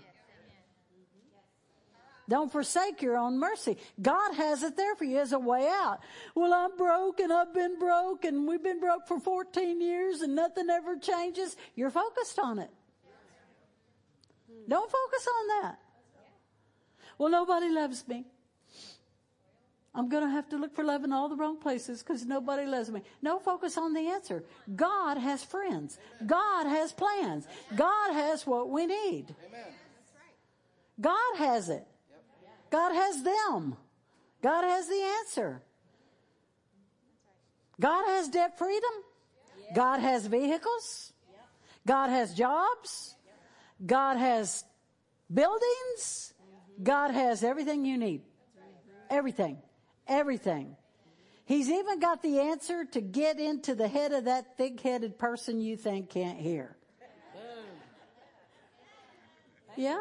Don't forsake your own mercy. God has it there for you as a way out. Well, I'm broke and I've been broke and we've been broke for 14 years and nothing ever changes. You're focused on it. Don't focus on that. Well, nobody loves me. I'm going to have to look for love in all the wrong places because nobody loves me. No, focus on the answer. God has friends. God has plans. God has what we need. God has it. God has them. God has the answer. God has debt freedom. God has vehicles. God has jobs. God has buildings. God has everything you need. Everything. Everything. He's even got the answer to get into the head of that thick-headed person you think can't hear. Yeah?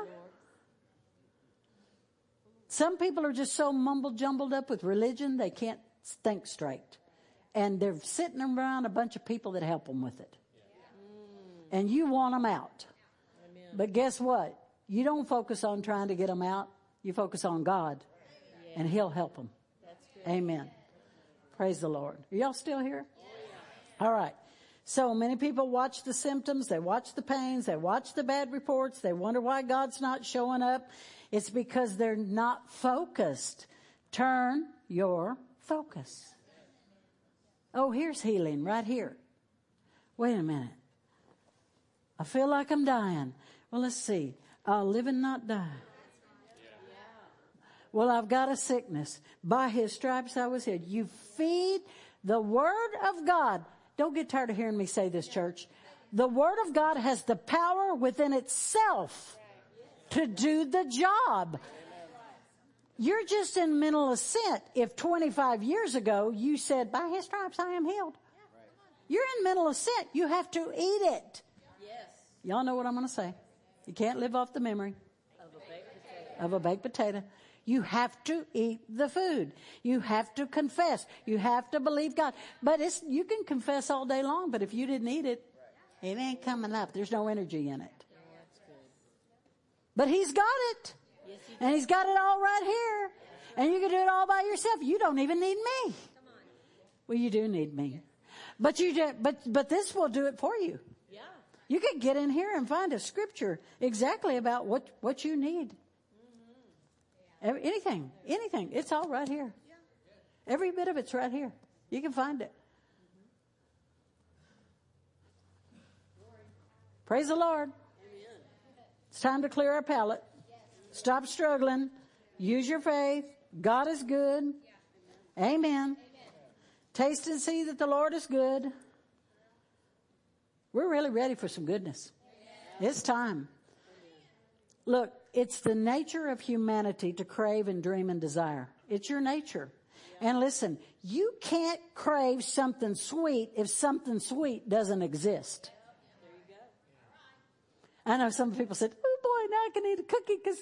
Some people are just so jumbled up with religion, they can't think straight. And they're sitting around a bunch of people that help them with it. And you want them out. But guess what? You don't focus on trying to get them out. You focus on God. And he'll help them. Amen. Praise the Lord. Are y'all still here? All right. So many people watch the symptoms. They watch the pains. They watch the bad reports. They wonder why God's not showing up. It's because they're not focused. Turn your focus. Oh, here's healing right here. Wait a minute. I feel like I'm dying. Well, let's see. I'll live and not die. Well, I've got a sickness. By his stripes I was healed. You feed the word of God. Don't get tired of hearing me say this, church. The word of God has the power within itself to do the job. You're just in mental assent. If 25 years ago you said, by his stripes I am healed. You're in mental assent. You have to eat it. Yes. Y'all know what I'm going to say. You can't live off the memory of a baked potato. You have to eat the food. You have to confess. You have to believe God. But you can confess all day long, but if you didn't eat it, it ain't coming up. There's no energy in it. But he's got it. And he's got it all right here. And you can do it all by yourself. You don't even need me. Well, you do need me. But but this will do it for you. Yeah. You can get in here and find a scripture exactly about what you need. Anything. It's all right here. Every bit of it's right here. You can find it. Praise the Lord. It's time to clear our palate. Stop struggling. Use your faith. God is good. Amen. Taste and see that the Lord is good. We're really ready for some goodness. It's time. Look, it's the nature of humanity to crave and dream and desire. It's your nature. And listen, you can't crave something sweet if something sweet doesn't exist. I know some people said, oh boy, now I can eat a cookie because...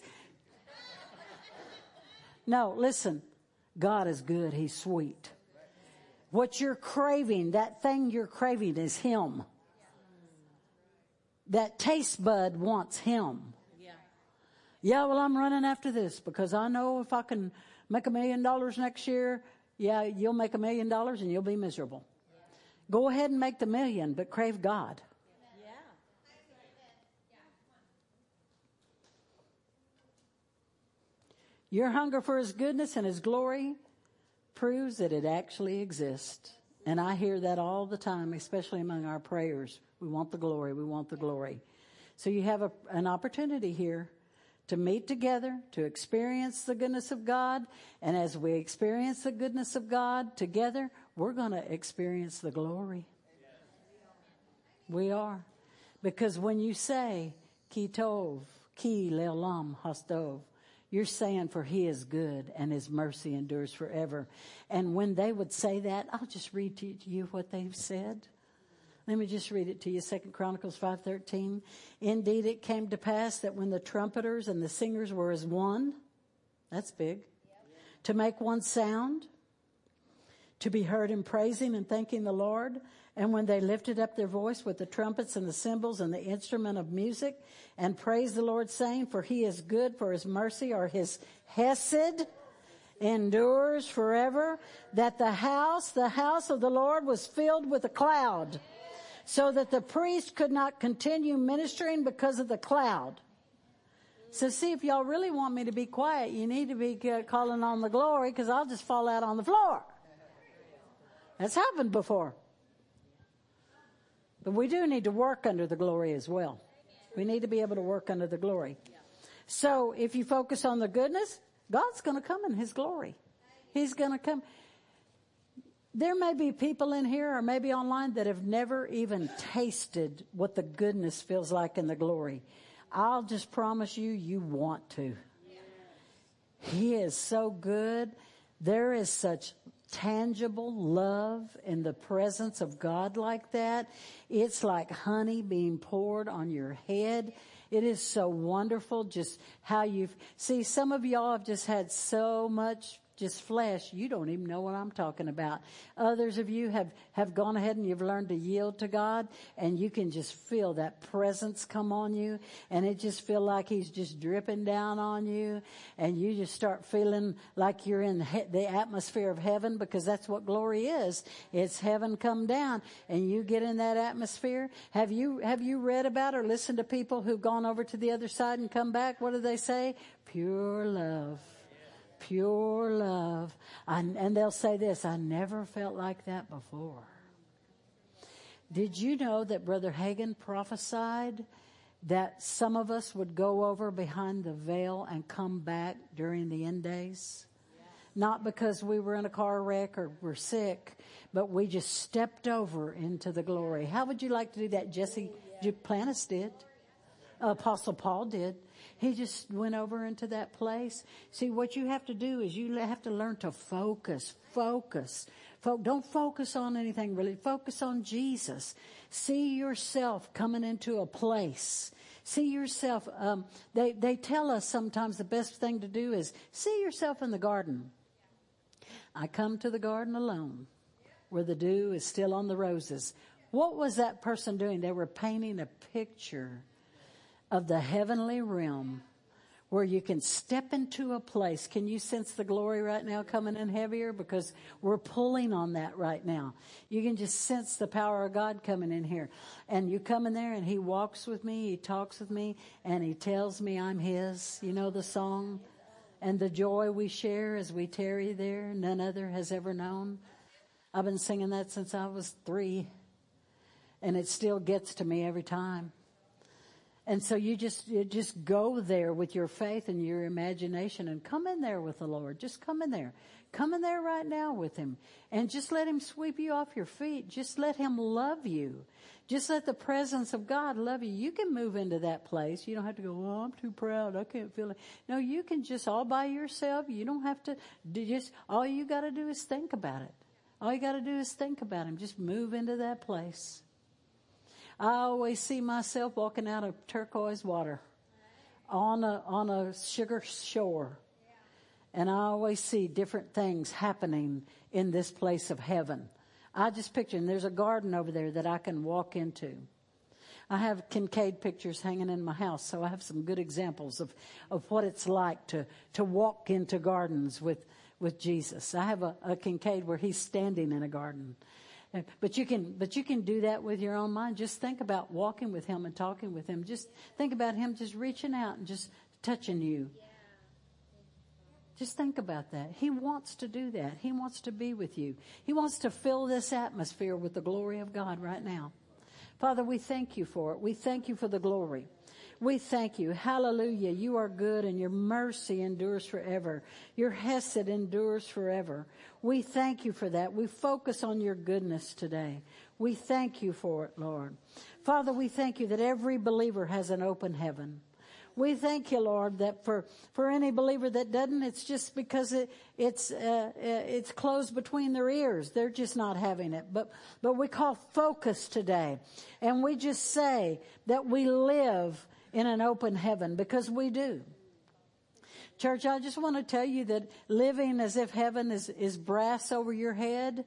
No, listen, God is good. He's sweet. What you're craving, that thing you're craving is Him. That taste bud wants Him. Yeah, well, I'm running after this because I know if I can make $1 million next year, yeah, you'll make $1 million and you'll be miserable. Go ahead and make the million, but crave God. Your hunger for His goodness and His glory proves that it actually exists. And I hear that all the time, especially among our prayers. We want the glory. We want the glory. So you have an opportunity here to meet together, to experience the goodness of God. And as we experience the goodness of God together, we're going to experience the glory. We are. Because when you say, Ki tov, ki le'olam hastov, you're saying, for He is good and His mercy endures forever. And when they would say that, I'll just read to you what they've said. Let me just read it to you. 2 Chronicles 5:13. Indeed, it came to pass that when the trumpeters and the singers were as one, that's big, to make one sound, to be heard in praising and thanking the Lord. And when they lifted up their voice with the trumpets and the cymbals and the instrument of music and praised the Lord, saying, for He is good, for His mercy or His hesed endures forever, that the house of the Lord was filled with a cloud, so that the priest could not continue ministering because of the cloud. So see, if y'all really want me to be quiet, you need to be calling on the glory, because I'll just fall out on the floor. That's happened before. But we do need to work under the glory as well. We need to be able to work under the glory. So if you focus on the goodness, God's going to come in His glory. He's going to come. There may be people in here or maybe online that have never even tasted what the goodness feels like in the glory. I'll just promise you, you want to. He is so good. There is such tangible love in the presence of God like that. It's like honey being poured on your head. It is so wonderful just how see, some of y'all have just had so much just flesh, you don't even know what I'm talking about. Others of you have gone ahead and you've learned to yield to God, and you can just feel that presence come on you, and it just feel like He's just dripping down on you, and you just start feeling like you're in the atmosphere of heaven, because that's what glory is. It's heaven come down, and you get in that atmosphere. Have you read about or listened to people who've gone over to the other side and come back? What do they say? Pure love. Pure love. And they'll say this, I never felt like that before. Did you know that Brother Hagin prophesied that some of us would go over behind the veil and come back during the end days? Not because we were in a car wreck or we're sick, but we just stepped over into the glory. How would you like to do that? Jesse Duplantis did. Apostle Paul did. He just went over into that place. See, what you have to do is you have to learn to focus. Don't focus on anything really. Focus on Jesus. See yourself coming into a place. See yourself. They tell us sometimes the best thing to do is see yourself in the garden. I come to the garden alone, where the dew is still on the roses. What was that person doing? They were painting a picture of the heavenly realm where you can step into a place. Can you sense the glory right now coming in heavier? Because we're pulling on that right now. You can just sense the power of God coming in here. And you come in there and He walks with me, He talks with me, and He tells me I'm His. You know the song? And the joy we share as we tarry there, none other has ever known. I've been singing that since I was 3. And it still gets to me every time. And so you just go there with your faith and your imagination and come in there with the Lord. Just come in there. Come in there right now with Him. And just let Him sweep you off your feet. Just let Him love you. Just let the presence of God love you. You can move into that place. You don't have to go, oh, I'm too proud. I can't feel it. No, you can just all by yourself. You don't have to all you got to do is think about it. All you got to do is think about Him. Just move into that place. I always see myself walking out of turquoise water on a sugar shore. And I always see different things happening in this place of heaven. I just picture, and there's a garden over there that I can walk into. I have Kincaid pictures hanging in my house, so I have some good examples of what it's like to walk into gardens with Jesus. I have a Kincaid where He's standing in a garden. But you can do that with your own mind. Just think about walking with Him and talking with Him. Just think about Him just reaching out and just touching you. Just think about that. He wants to do that. He wants to be with you. He wants to fill this atmosphere with the glory of God right now. Father, we thank You for it. We thank You for the glory. We thank You. Hallelujah. You are good and Your mercy endures forever. Your hesed endures forever. We thank You for that. We focus on Your goodness today. We thank You for it, Lord. Father, we thank You that every believer has an open heaven. We thank You, Lord, that for any believer that doesn't, it's just because it's closed between their ears. They're just not having it. But we call focus today. And we just say that we live in an open heaven, because we do. Church, I just want to tell you that living as if heaven is brass over your head,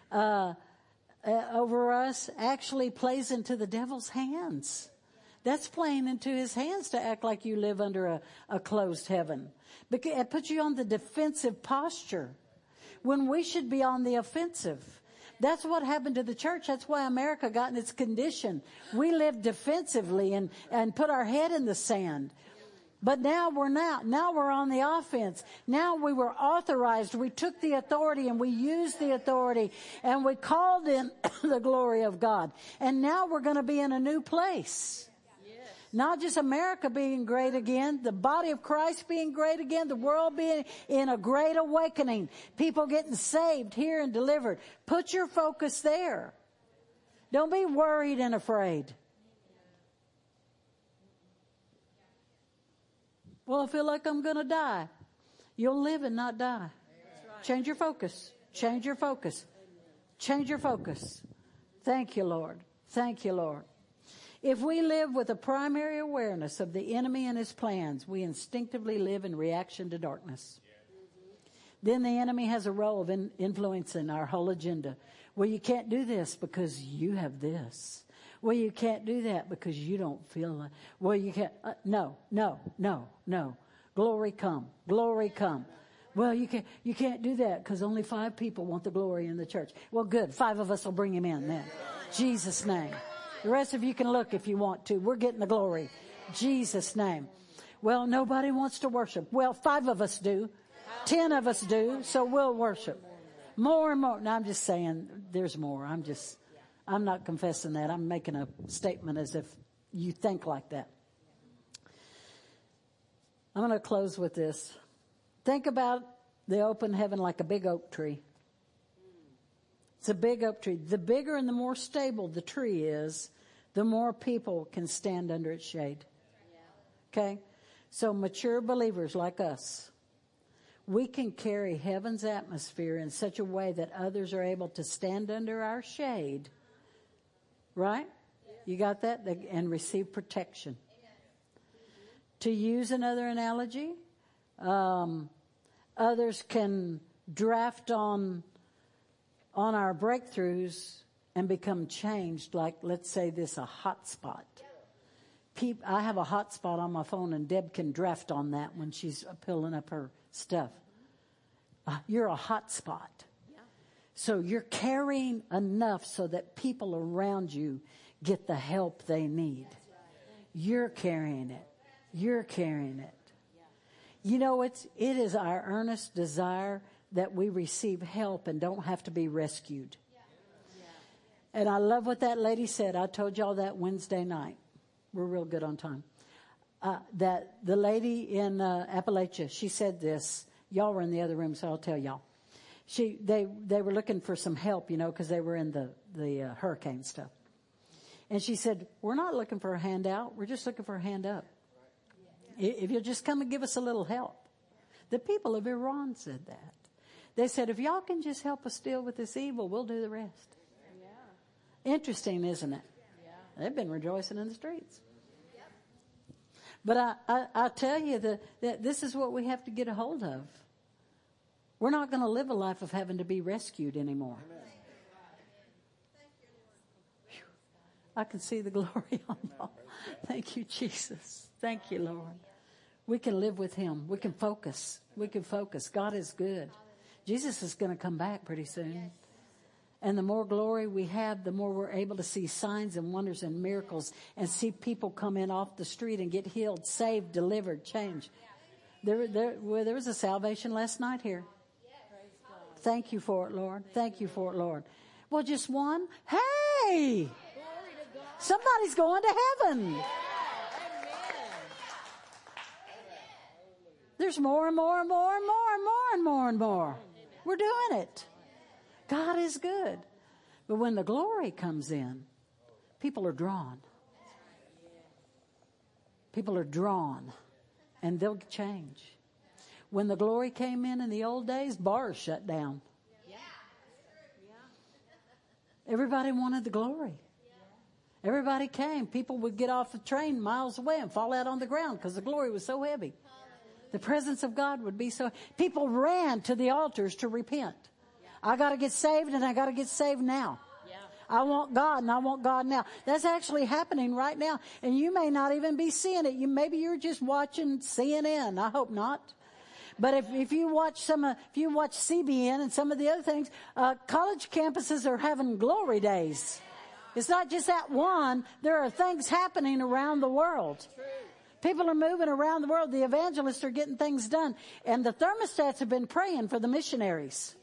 over us, actually plays into the devil's hands. That's playing into his hands to act like you live under a closed heaven. It puts you on the defensive posture when we should be on the offensive. That's what happened to the church. That's why America got in its condition. We lived defensively and put our head in the sand. But now we're not. Now we're on the offense. Now we were authorized. We took the authority and we used the authority and we called in the glory of God. And now we're going to be in a new place. Not just America being great again, the body of Christ being great again, the world being in a great awakening, people getting saved here and delivered. Put your focus there. Don't be worried and afraid. Well, I feel like I'm going to die. You'll live and not die. Change your focus. Change your focus. Change your focus. Thank You, Lord. Thank You, Lord. If we live with a primary awareness of the enemy and his plans, we instinctively live in reaction to darkness. Then the enemy has a role of influencing our whole agenda. Well, you can't do this because you have this. Well, you can't do that because you don't feel like. Well, you can't. No. Glory come. Glory come. Well, you can't do that because only 5 people want the glory in the church. Well, good. 5 of us will bring Him in then. Jesus' name. The rest of you can look if you want to. We're getting the glory. Jesus' name. Well, nobody wants to worship. Well, 5 of us do. 10 of us do. So we'll worship. More and more. Now, I'm just saying there's more. I'm not confessing that. I'm making a statement as if you think like that. I'm going to close with this. Think about the open heaven like a big oak tree. It's a big oak tree. The bigger and the more stable the tree is, the more people can stand under its shade. Okay? So mature believers like us, we can carry heaven's atmosphere in such a way that others are able to stand under our shade. Right? You got that? And receive protection. To use another analogy, others can draft on our breakthroughs and become changed. Like, let's say this, a hot spot. I have a hot spot on my phone, and Deb can draft on that when she's pulling up her stuff. You're a hot spot. So you're carrying enough so that people around you get the help they need. You're carrying it. You're carrying it. You know, it is our earnest desire that we receive help and don't have to be rescued. And I love what that lady said. I told y'all that Wednesday night. We're real good on time. That the lady in Appalachia, she said this. Y'all were in the other room, so I'll tell y'all. They were looking for some help, you know, because they were in the hurricane stuff. And she said, we're not looking for a handout. We're just looking for a hand up. If you'll just come and give us a little help. The people of Iran said that. They said, if y'all can just help us deal with this evil, we'll do the rest. Yeah. Interesting, isn't it? Yeah. They've been rejoicing in the streets. Yep. But I tell you that this is what we have to get a hold of. We're not going to live a life of having to be rescued anymore. I can see the glory on y'all. Thank you, Jesus. Thank you, Lord. We can live with him. We can focus. We can focus. God is good. Jesus is going to come back pretty soon. And the more glory we have, the more we're able to see signs and wonders and miracles and see people come in off the street and get healed, saved, delivered, changed. There was a salvation last night here. Thank you for it, Lord. Thank you for it, Lord. Well, just one? Hey! Somebody's going to heaven. There's more and more and more and more and more and more and more. We're doing it. God is good. But when the glory comes in, people are drawn. People are drawn. And they'll change. When the glory came in the old days, bars shut down. Everybody wanted the glory. Everybody came. People would get off the train miles away and fall out on the ground because the glory was so heavy. The presence of God would be so... People ran to the altars to repent. I got to get saved, and I got to get saved now. I want God, and I want God now. That's actually happening right now. And you may not even be seeing it. Maybe you're just watching CNN. I hope not. But if you watch CBN and some of the other things, college campuses are having glory days. It's not just that one. There are things happening around the world. People are moving around the world. The evangelists are getting things done. And the thermostats have been praying for the missionaries.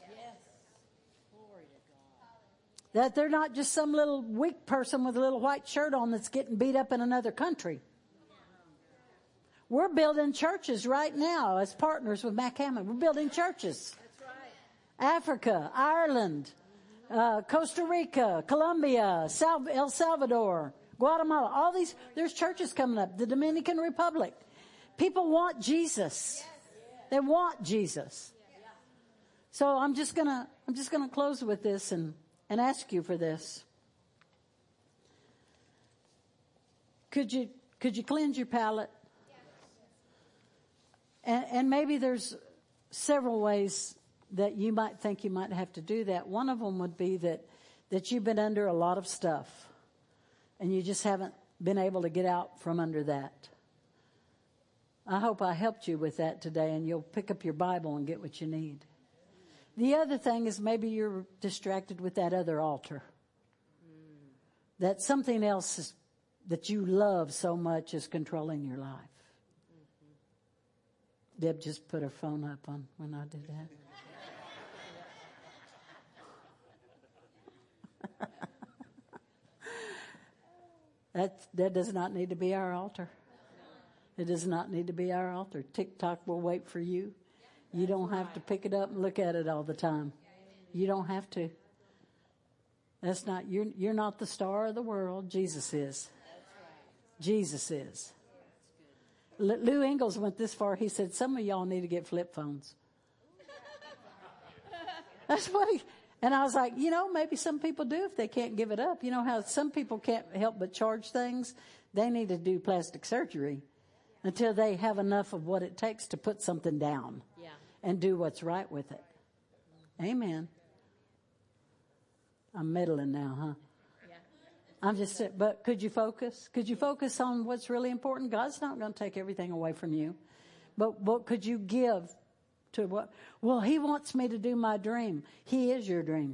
That they're not just some little weak person with a little white shirt on that's getting beat up in another country. We're building churches right now as partners with Mac Hammond. We're building churches. That's right. Africa, Ireland, Costa Rica, Colombia, El Salvador, Guatemala. All these, there's churches coming up. The Dominican Republic. People want Jesus. They want Jesus. So I'm just gonna close with this and ask you for this. Could you cleanse your palate? And maybe there's several ways that you might think you might have to do that. One of them would be that you've been under a lot of stuff and you just haven't been able to get out from under that. I hope I helped you with that today, and you'll pick up your Bible and get what you need. The other thing is maybe you're distracted with that other altar. That something else that you love so much is controlling your life. Deb just put her phone up on when I did that. That does not need to be our altar. It does not need to be our altar. TikTok will wait for you. You don't have to pick it up and look at it all the time. You don't have to. That's not, you're not the star of the world. Jesus is. Jesus is. Lou Ingalls went this far. He said, some of y'all need to get flip phones. That's what and I was like, maybe some people do if they can't give it up. You know how some people can't help but charge things? They need to do plastic surgery until they have enough of what it takes to put something down and do what's right with it. Amen. I'm meddling now, huh? I'm just, but could you focus? Could you focus on what's really important? God's not going to take everything away from you. But what could you give to what? Well, He wants me to do my dream. He is your dream.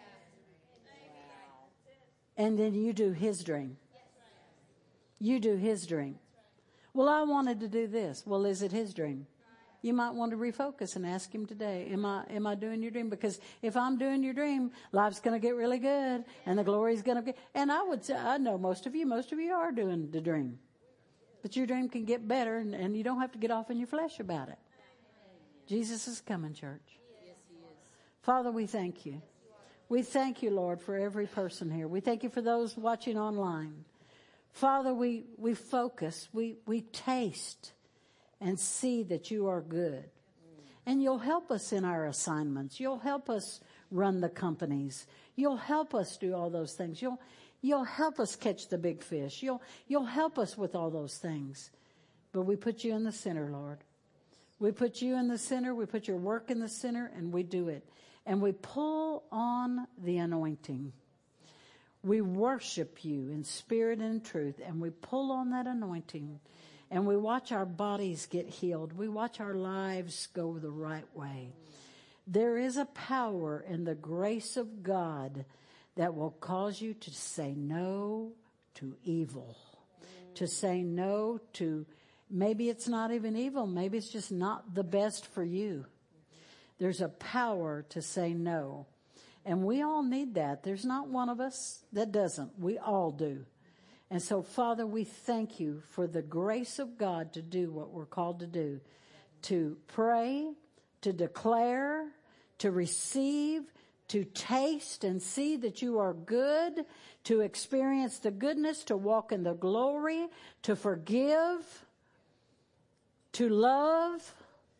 And then you do His dream. You do His dream. Well, I wanted to do this. Well, is it His dream? You might want to refocus and ask Him today, am I doing your dream? Because if I'm doing your dream, life's going to get really good and the glory's going to get, and I would say, I know most of you are doing the dream. But your dream can get better and you don't have to get off in your flesh about it. Jesus is coming, church. Yes, He is. Father, we thank you. We thank you, Lord, for every person here. We thank you for those watching online. Father, we focus, we taste and see that you are good. And you'll help us in our assignments. You'll help us run the companies. You'll help us do all those things. You'll help us catch the big fish. You'll help us with all those things. But we put you in the center, Lord. We put you in the center. We put your work in the center, and we do it. And we pull on the anointing. We worship you in spirit and in truth, and we pull on that anointing. And we watch our bodies get healed. We watch our lives go the right way. There is a power in the grace of God that will cause you to say no to evil. To say no to, maybe it's not even evil. Maybe it's just not the best for you. There's a power to say no. And we all need that. There's not one of us that doesn't. We all do. And so, Father, we thank you for the grace of God to do what we're called to do. To pray, to declare, to receive, to taste and see that you are good, to experience the goodness, to walk in the glory, to forgive, to love.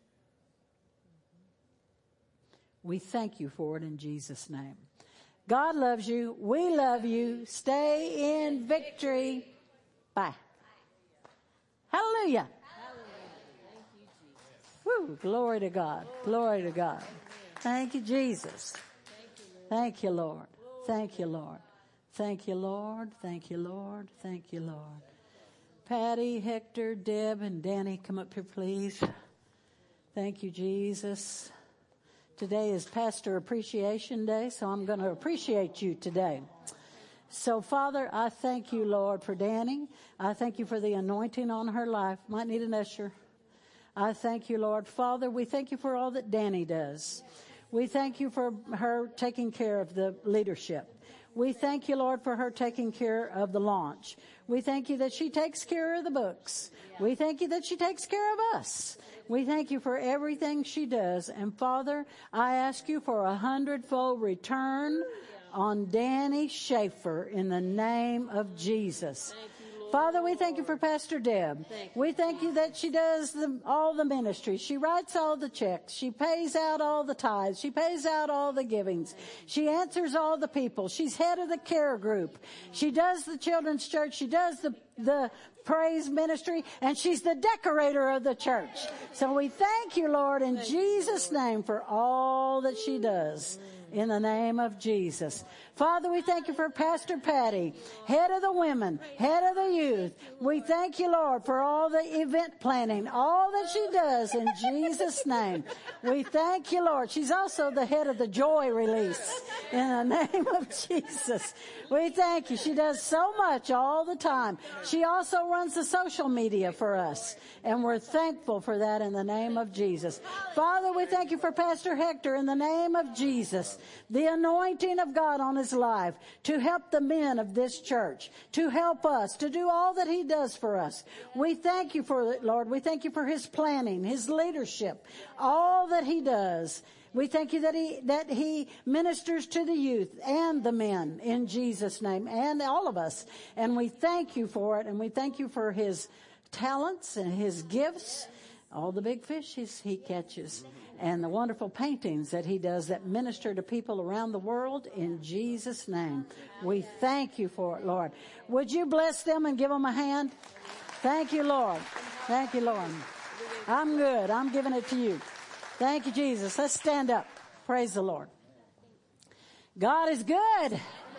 We thank you for it in Jesus' name. God loves you. We love you. Stay in victory. Bye. Hallelujah. Woo, glory to God. Glory to God. Thank you, Jesus. Thank you, Lord. Thank you, Lord. Thank you, Lord. Thank you, Lord. Thank you, Lord. Patty, Hector, Deb, and Danny, come up here, please. Thank you, Jesus. Today is Pastor Appreciation Day, so I'm going to appreciate you today. So, Father, I thank you, Lord, for Danny. I thank you for the anointing on her life. Might need an usher. I thank you, Lord. Father, we thank you for all that Danny does. We thank you for her taking care of the leadership. We thank you, Lord, for her taking care of the launch. We thank you that she takes care of the books. We thank you that she takes care of us. We thank you for everything she does. And Father, I ask you for 100-fold return on Danny Schaefer in the name of Jesus. Father, we thank you for Pastor Deb. We thank you that she does all the ministry. She writes all the checks. She pays out all the tithes. She pays out all the givings. She answers all the people. She's head of the care group. She does the children's church. She does the praise ministry, and she's the decorator of the church. So we thank you, Lord, in Jesus' name for all that she does. In the name of Jesus. Father, we thank you for Pastor Patty, head of the women, head of the youth. We thank you, Lord, for all the event planning, all that she does in Jesus' name. We thank you, Lord. She's also the head of the joy release in the name of Jesus. We thank you. She does so much all the time. She also runs the social media for us, and we're thankful for that in the name of Jesus. Father, we thank you for Pastor Hector in the name of Jesus. The anointing of God on his life to help the men of this church, to help us, to do all that he does for us. We thank you for it, Lord. We thank you for his planning, his leadership, all that he does. We thank you that he ministers to the youth and the men in Jesus' name, and all of us. And we thank you for it, and we thank you for his talents and his gifts, all the big fish he catches, and the wonderful paintings that he does that minister to people around the world. In Jesus' name, we thank you for it, Lord. Would you bless them and give them a hand? Thank you, Lord. Thank you, Lord. I'm good. I'm giving it to you. Thank you, Jesus. Let's stand up. Praise the Lord. God is good.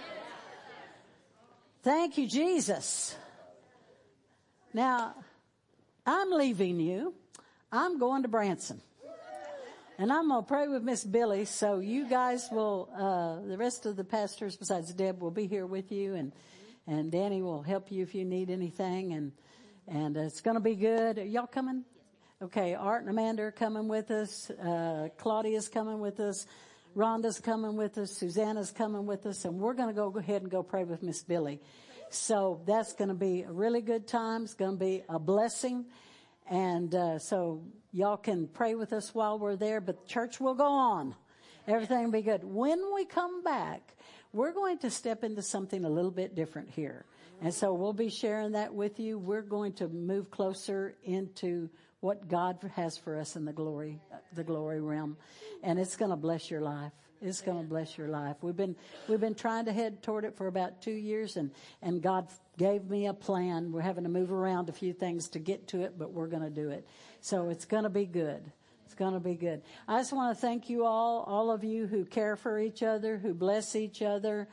Thank you, Jesus. Now, I'm leaving you. I'm going to Branson. And I'm going to pray with Miss Billy, so you guys will, the rest of the pastors besides Deb will be here with you, and Danny will help you if you need anything, and it's going to be good. Are y'all coming? Okay, Art and Amanda are coming with us. Claudia's coming with us. Rhonda's coming with us. Susanna's coming with us. And we're going to go ahead and go pray with Miss Billy. So that's going to be a really good time. It's going to be a blessing. And so y'all can pray with us while we're there. But church will go on. Everything will be good. When we come back, we're going to step into something a little bit different here. And so we'll be sharing that with you. We're going to move closer into what God has for us in the glory realm. And it's going to bless your life. It's going to bless your life. We've been trying to head toward it for about 2 years, and God gave me a plan. We're having to move around a few things to get to it, but we're going to do it. So it's going to be good. It's going to be good. I just want to thank you all of you who care for each other, who bless each other,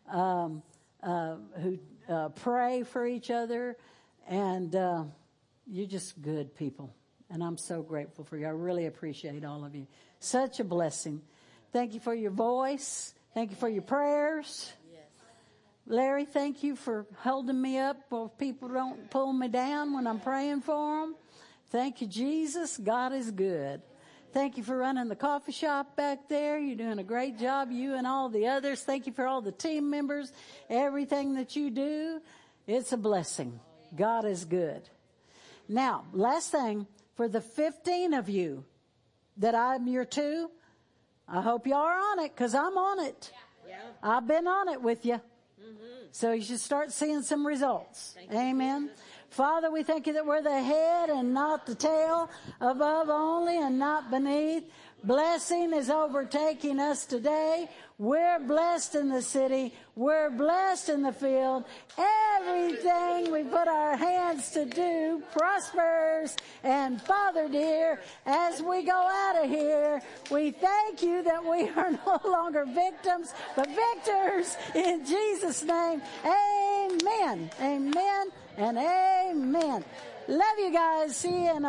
who pray for each other, and you're just good people. And I'm so grateful for you. I really appreciate all of you. Such a blessing. Thank you for your voice. Thank you for your prayers. Yes. Larry, thank you for holding me up so people don't pull me down when I'm praying for them. Thank you, Jesus. God is good. Thank you for running the coffee shop back there. You're doing a great job, you and all the others. Thank you for all the team members, everything that you do. It's a blessing. God is good. Now, last thing, for the 15 of you that I'm your two, I hope you are on it, because I'm on it. Yeah. I've been on it with you. So you should start seeing some results. Amen. Father, we thank you that we're the head and not the tail, above only and not beneath. Blessing is overtaking us today. We're blessed in the city. We're blessed in the field. Everything we put our hands to do prospers. And Father dear, as we go out of here, we thank you that we are no longer victims, but victors in Jesus' name. Amen. Amen and amen. Love you guys. See you in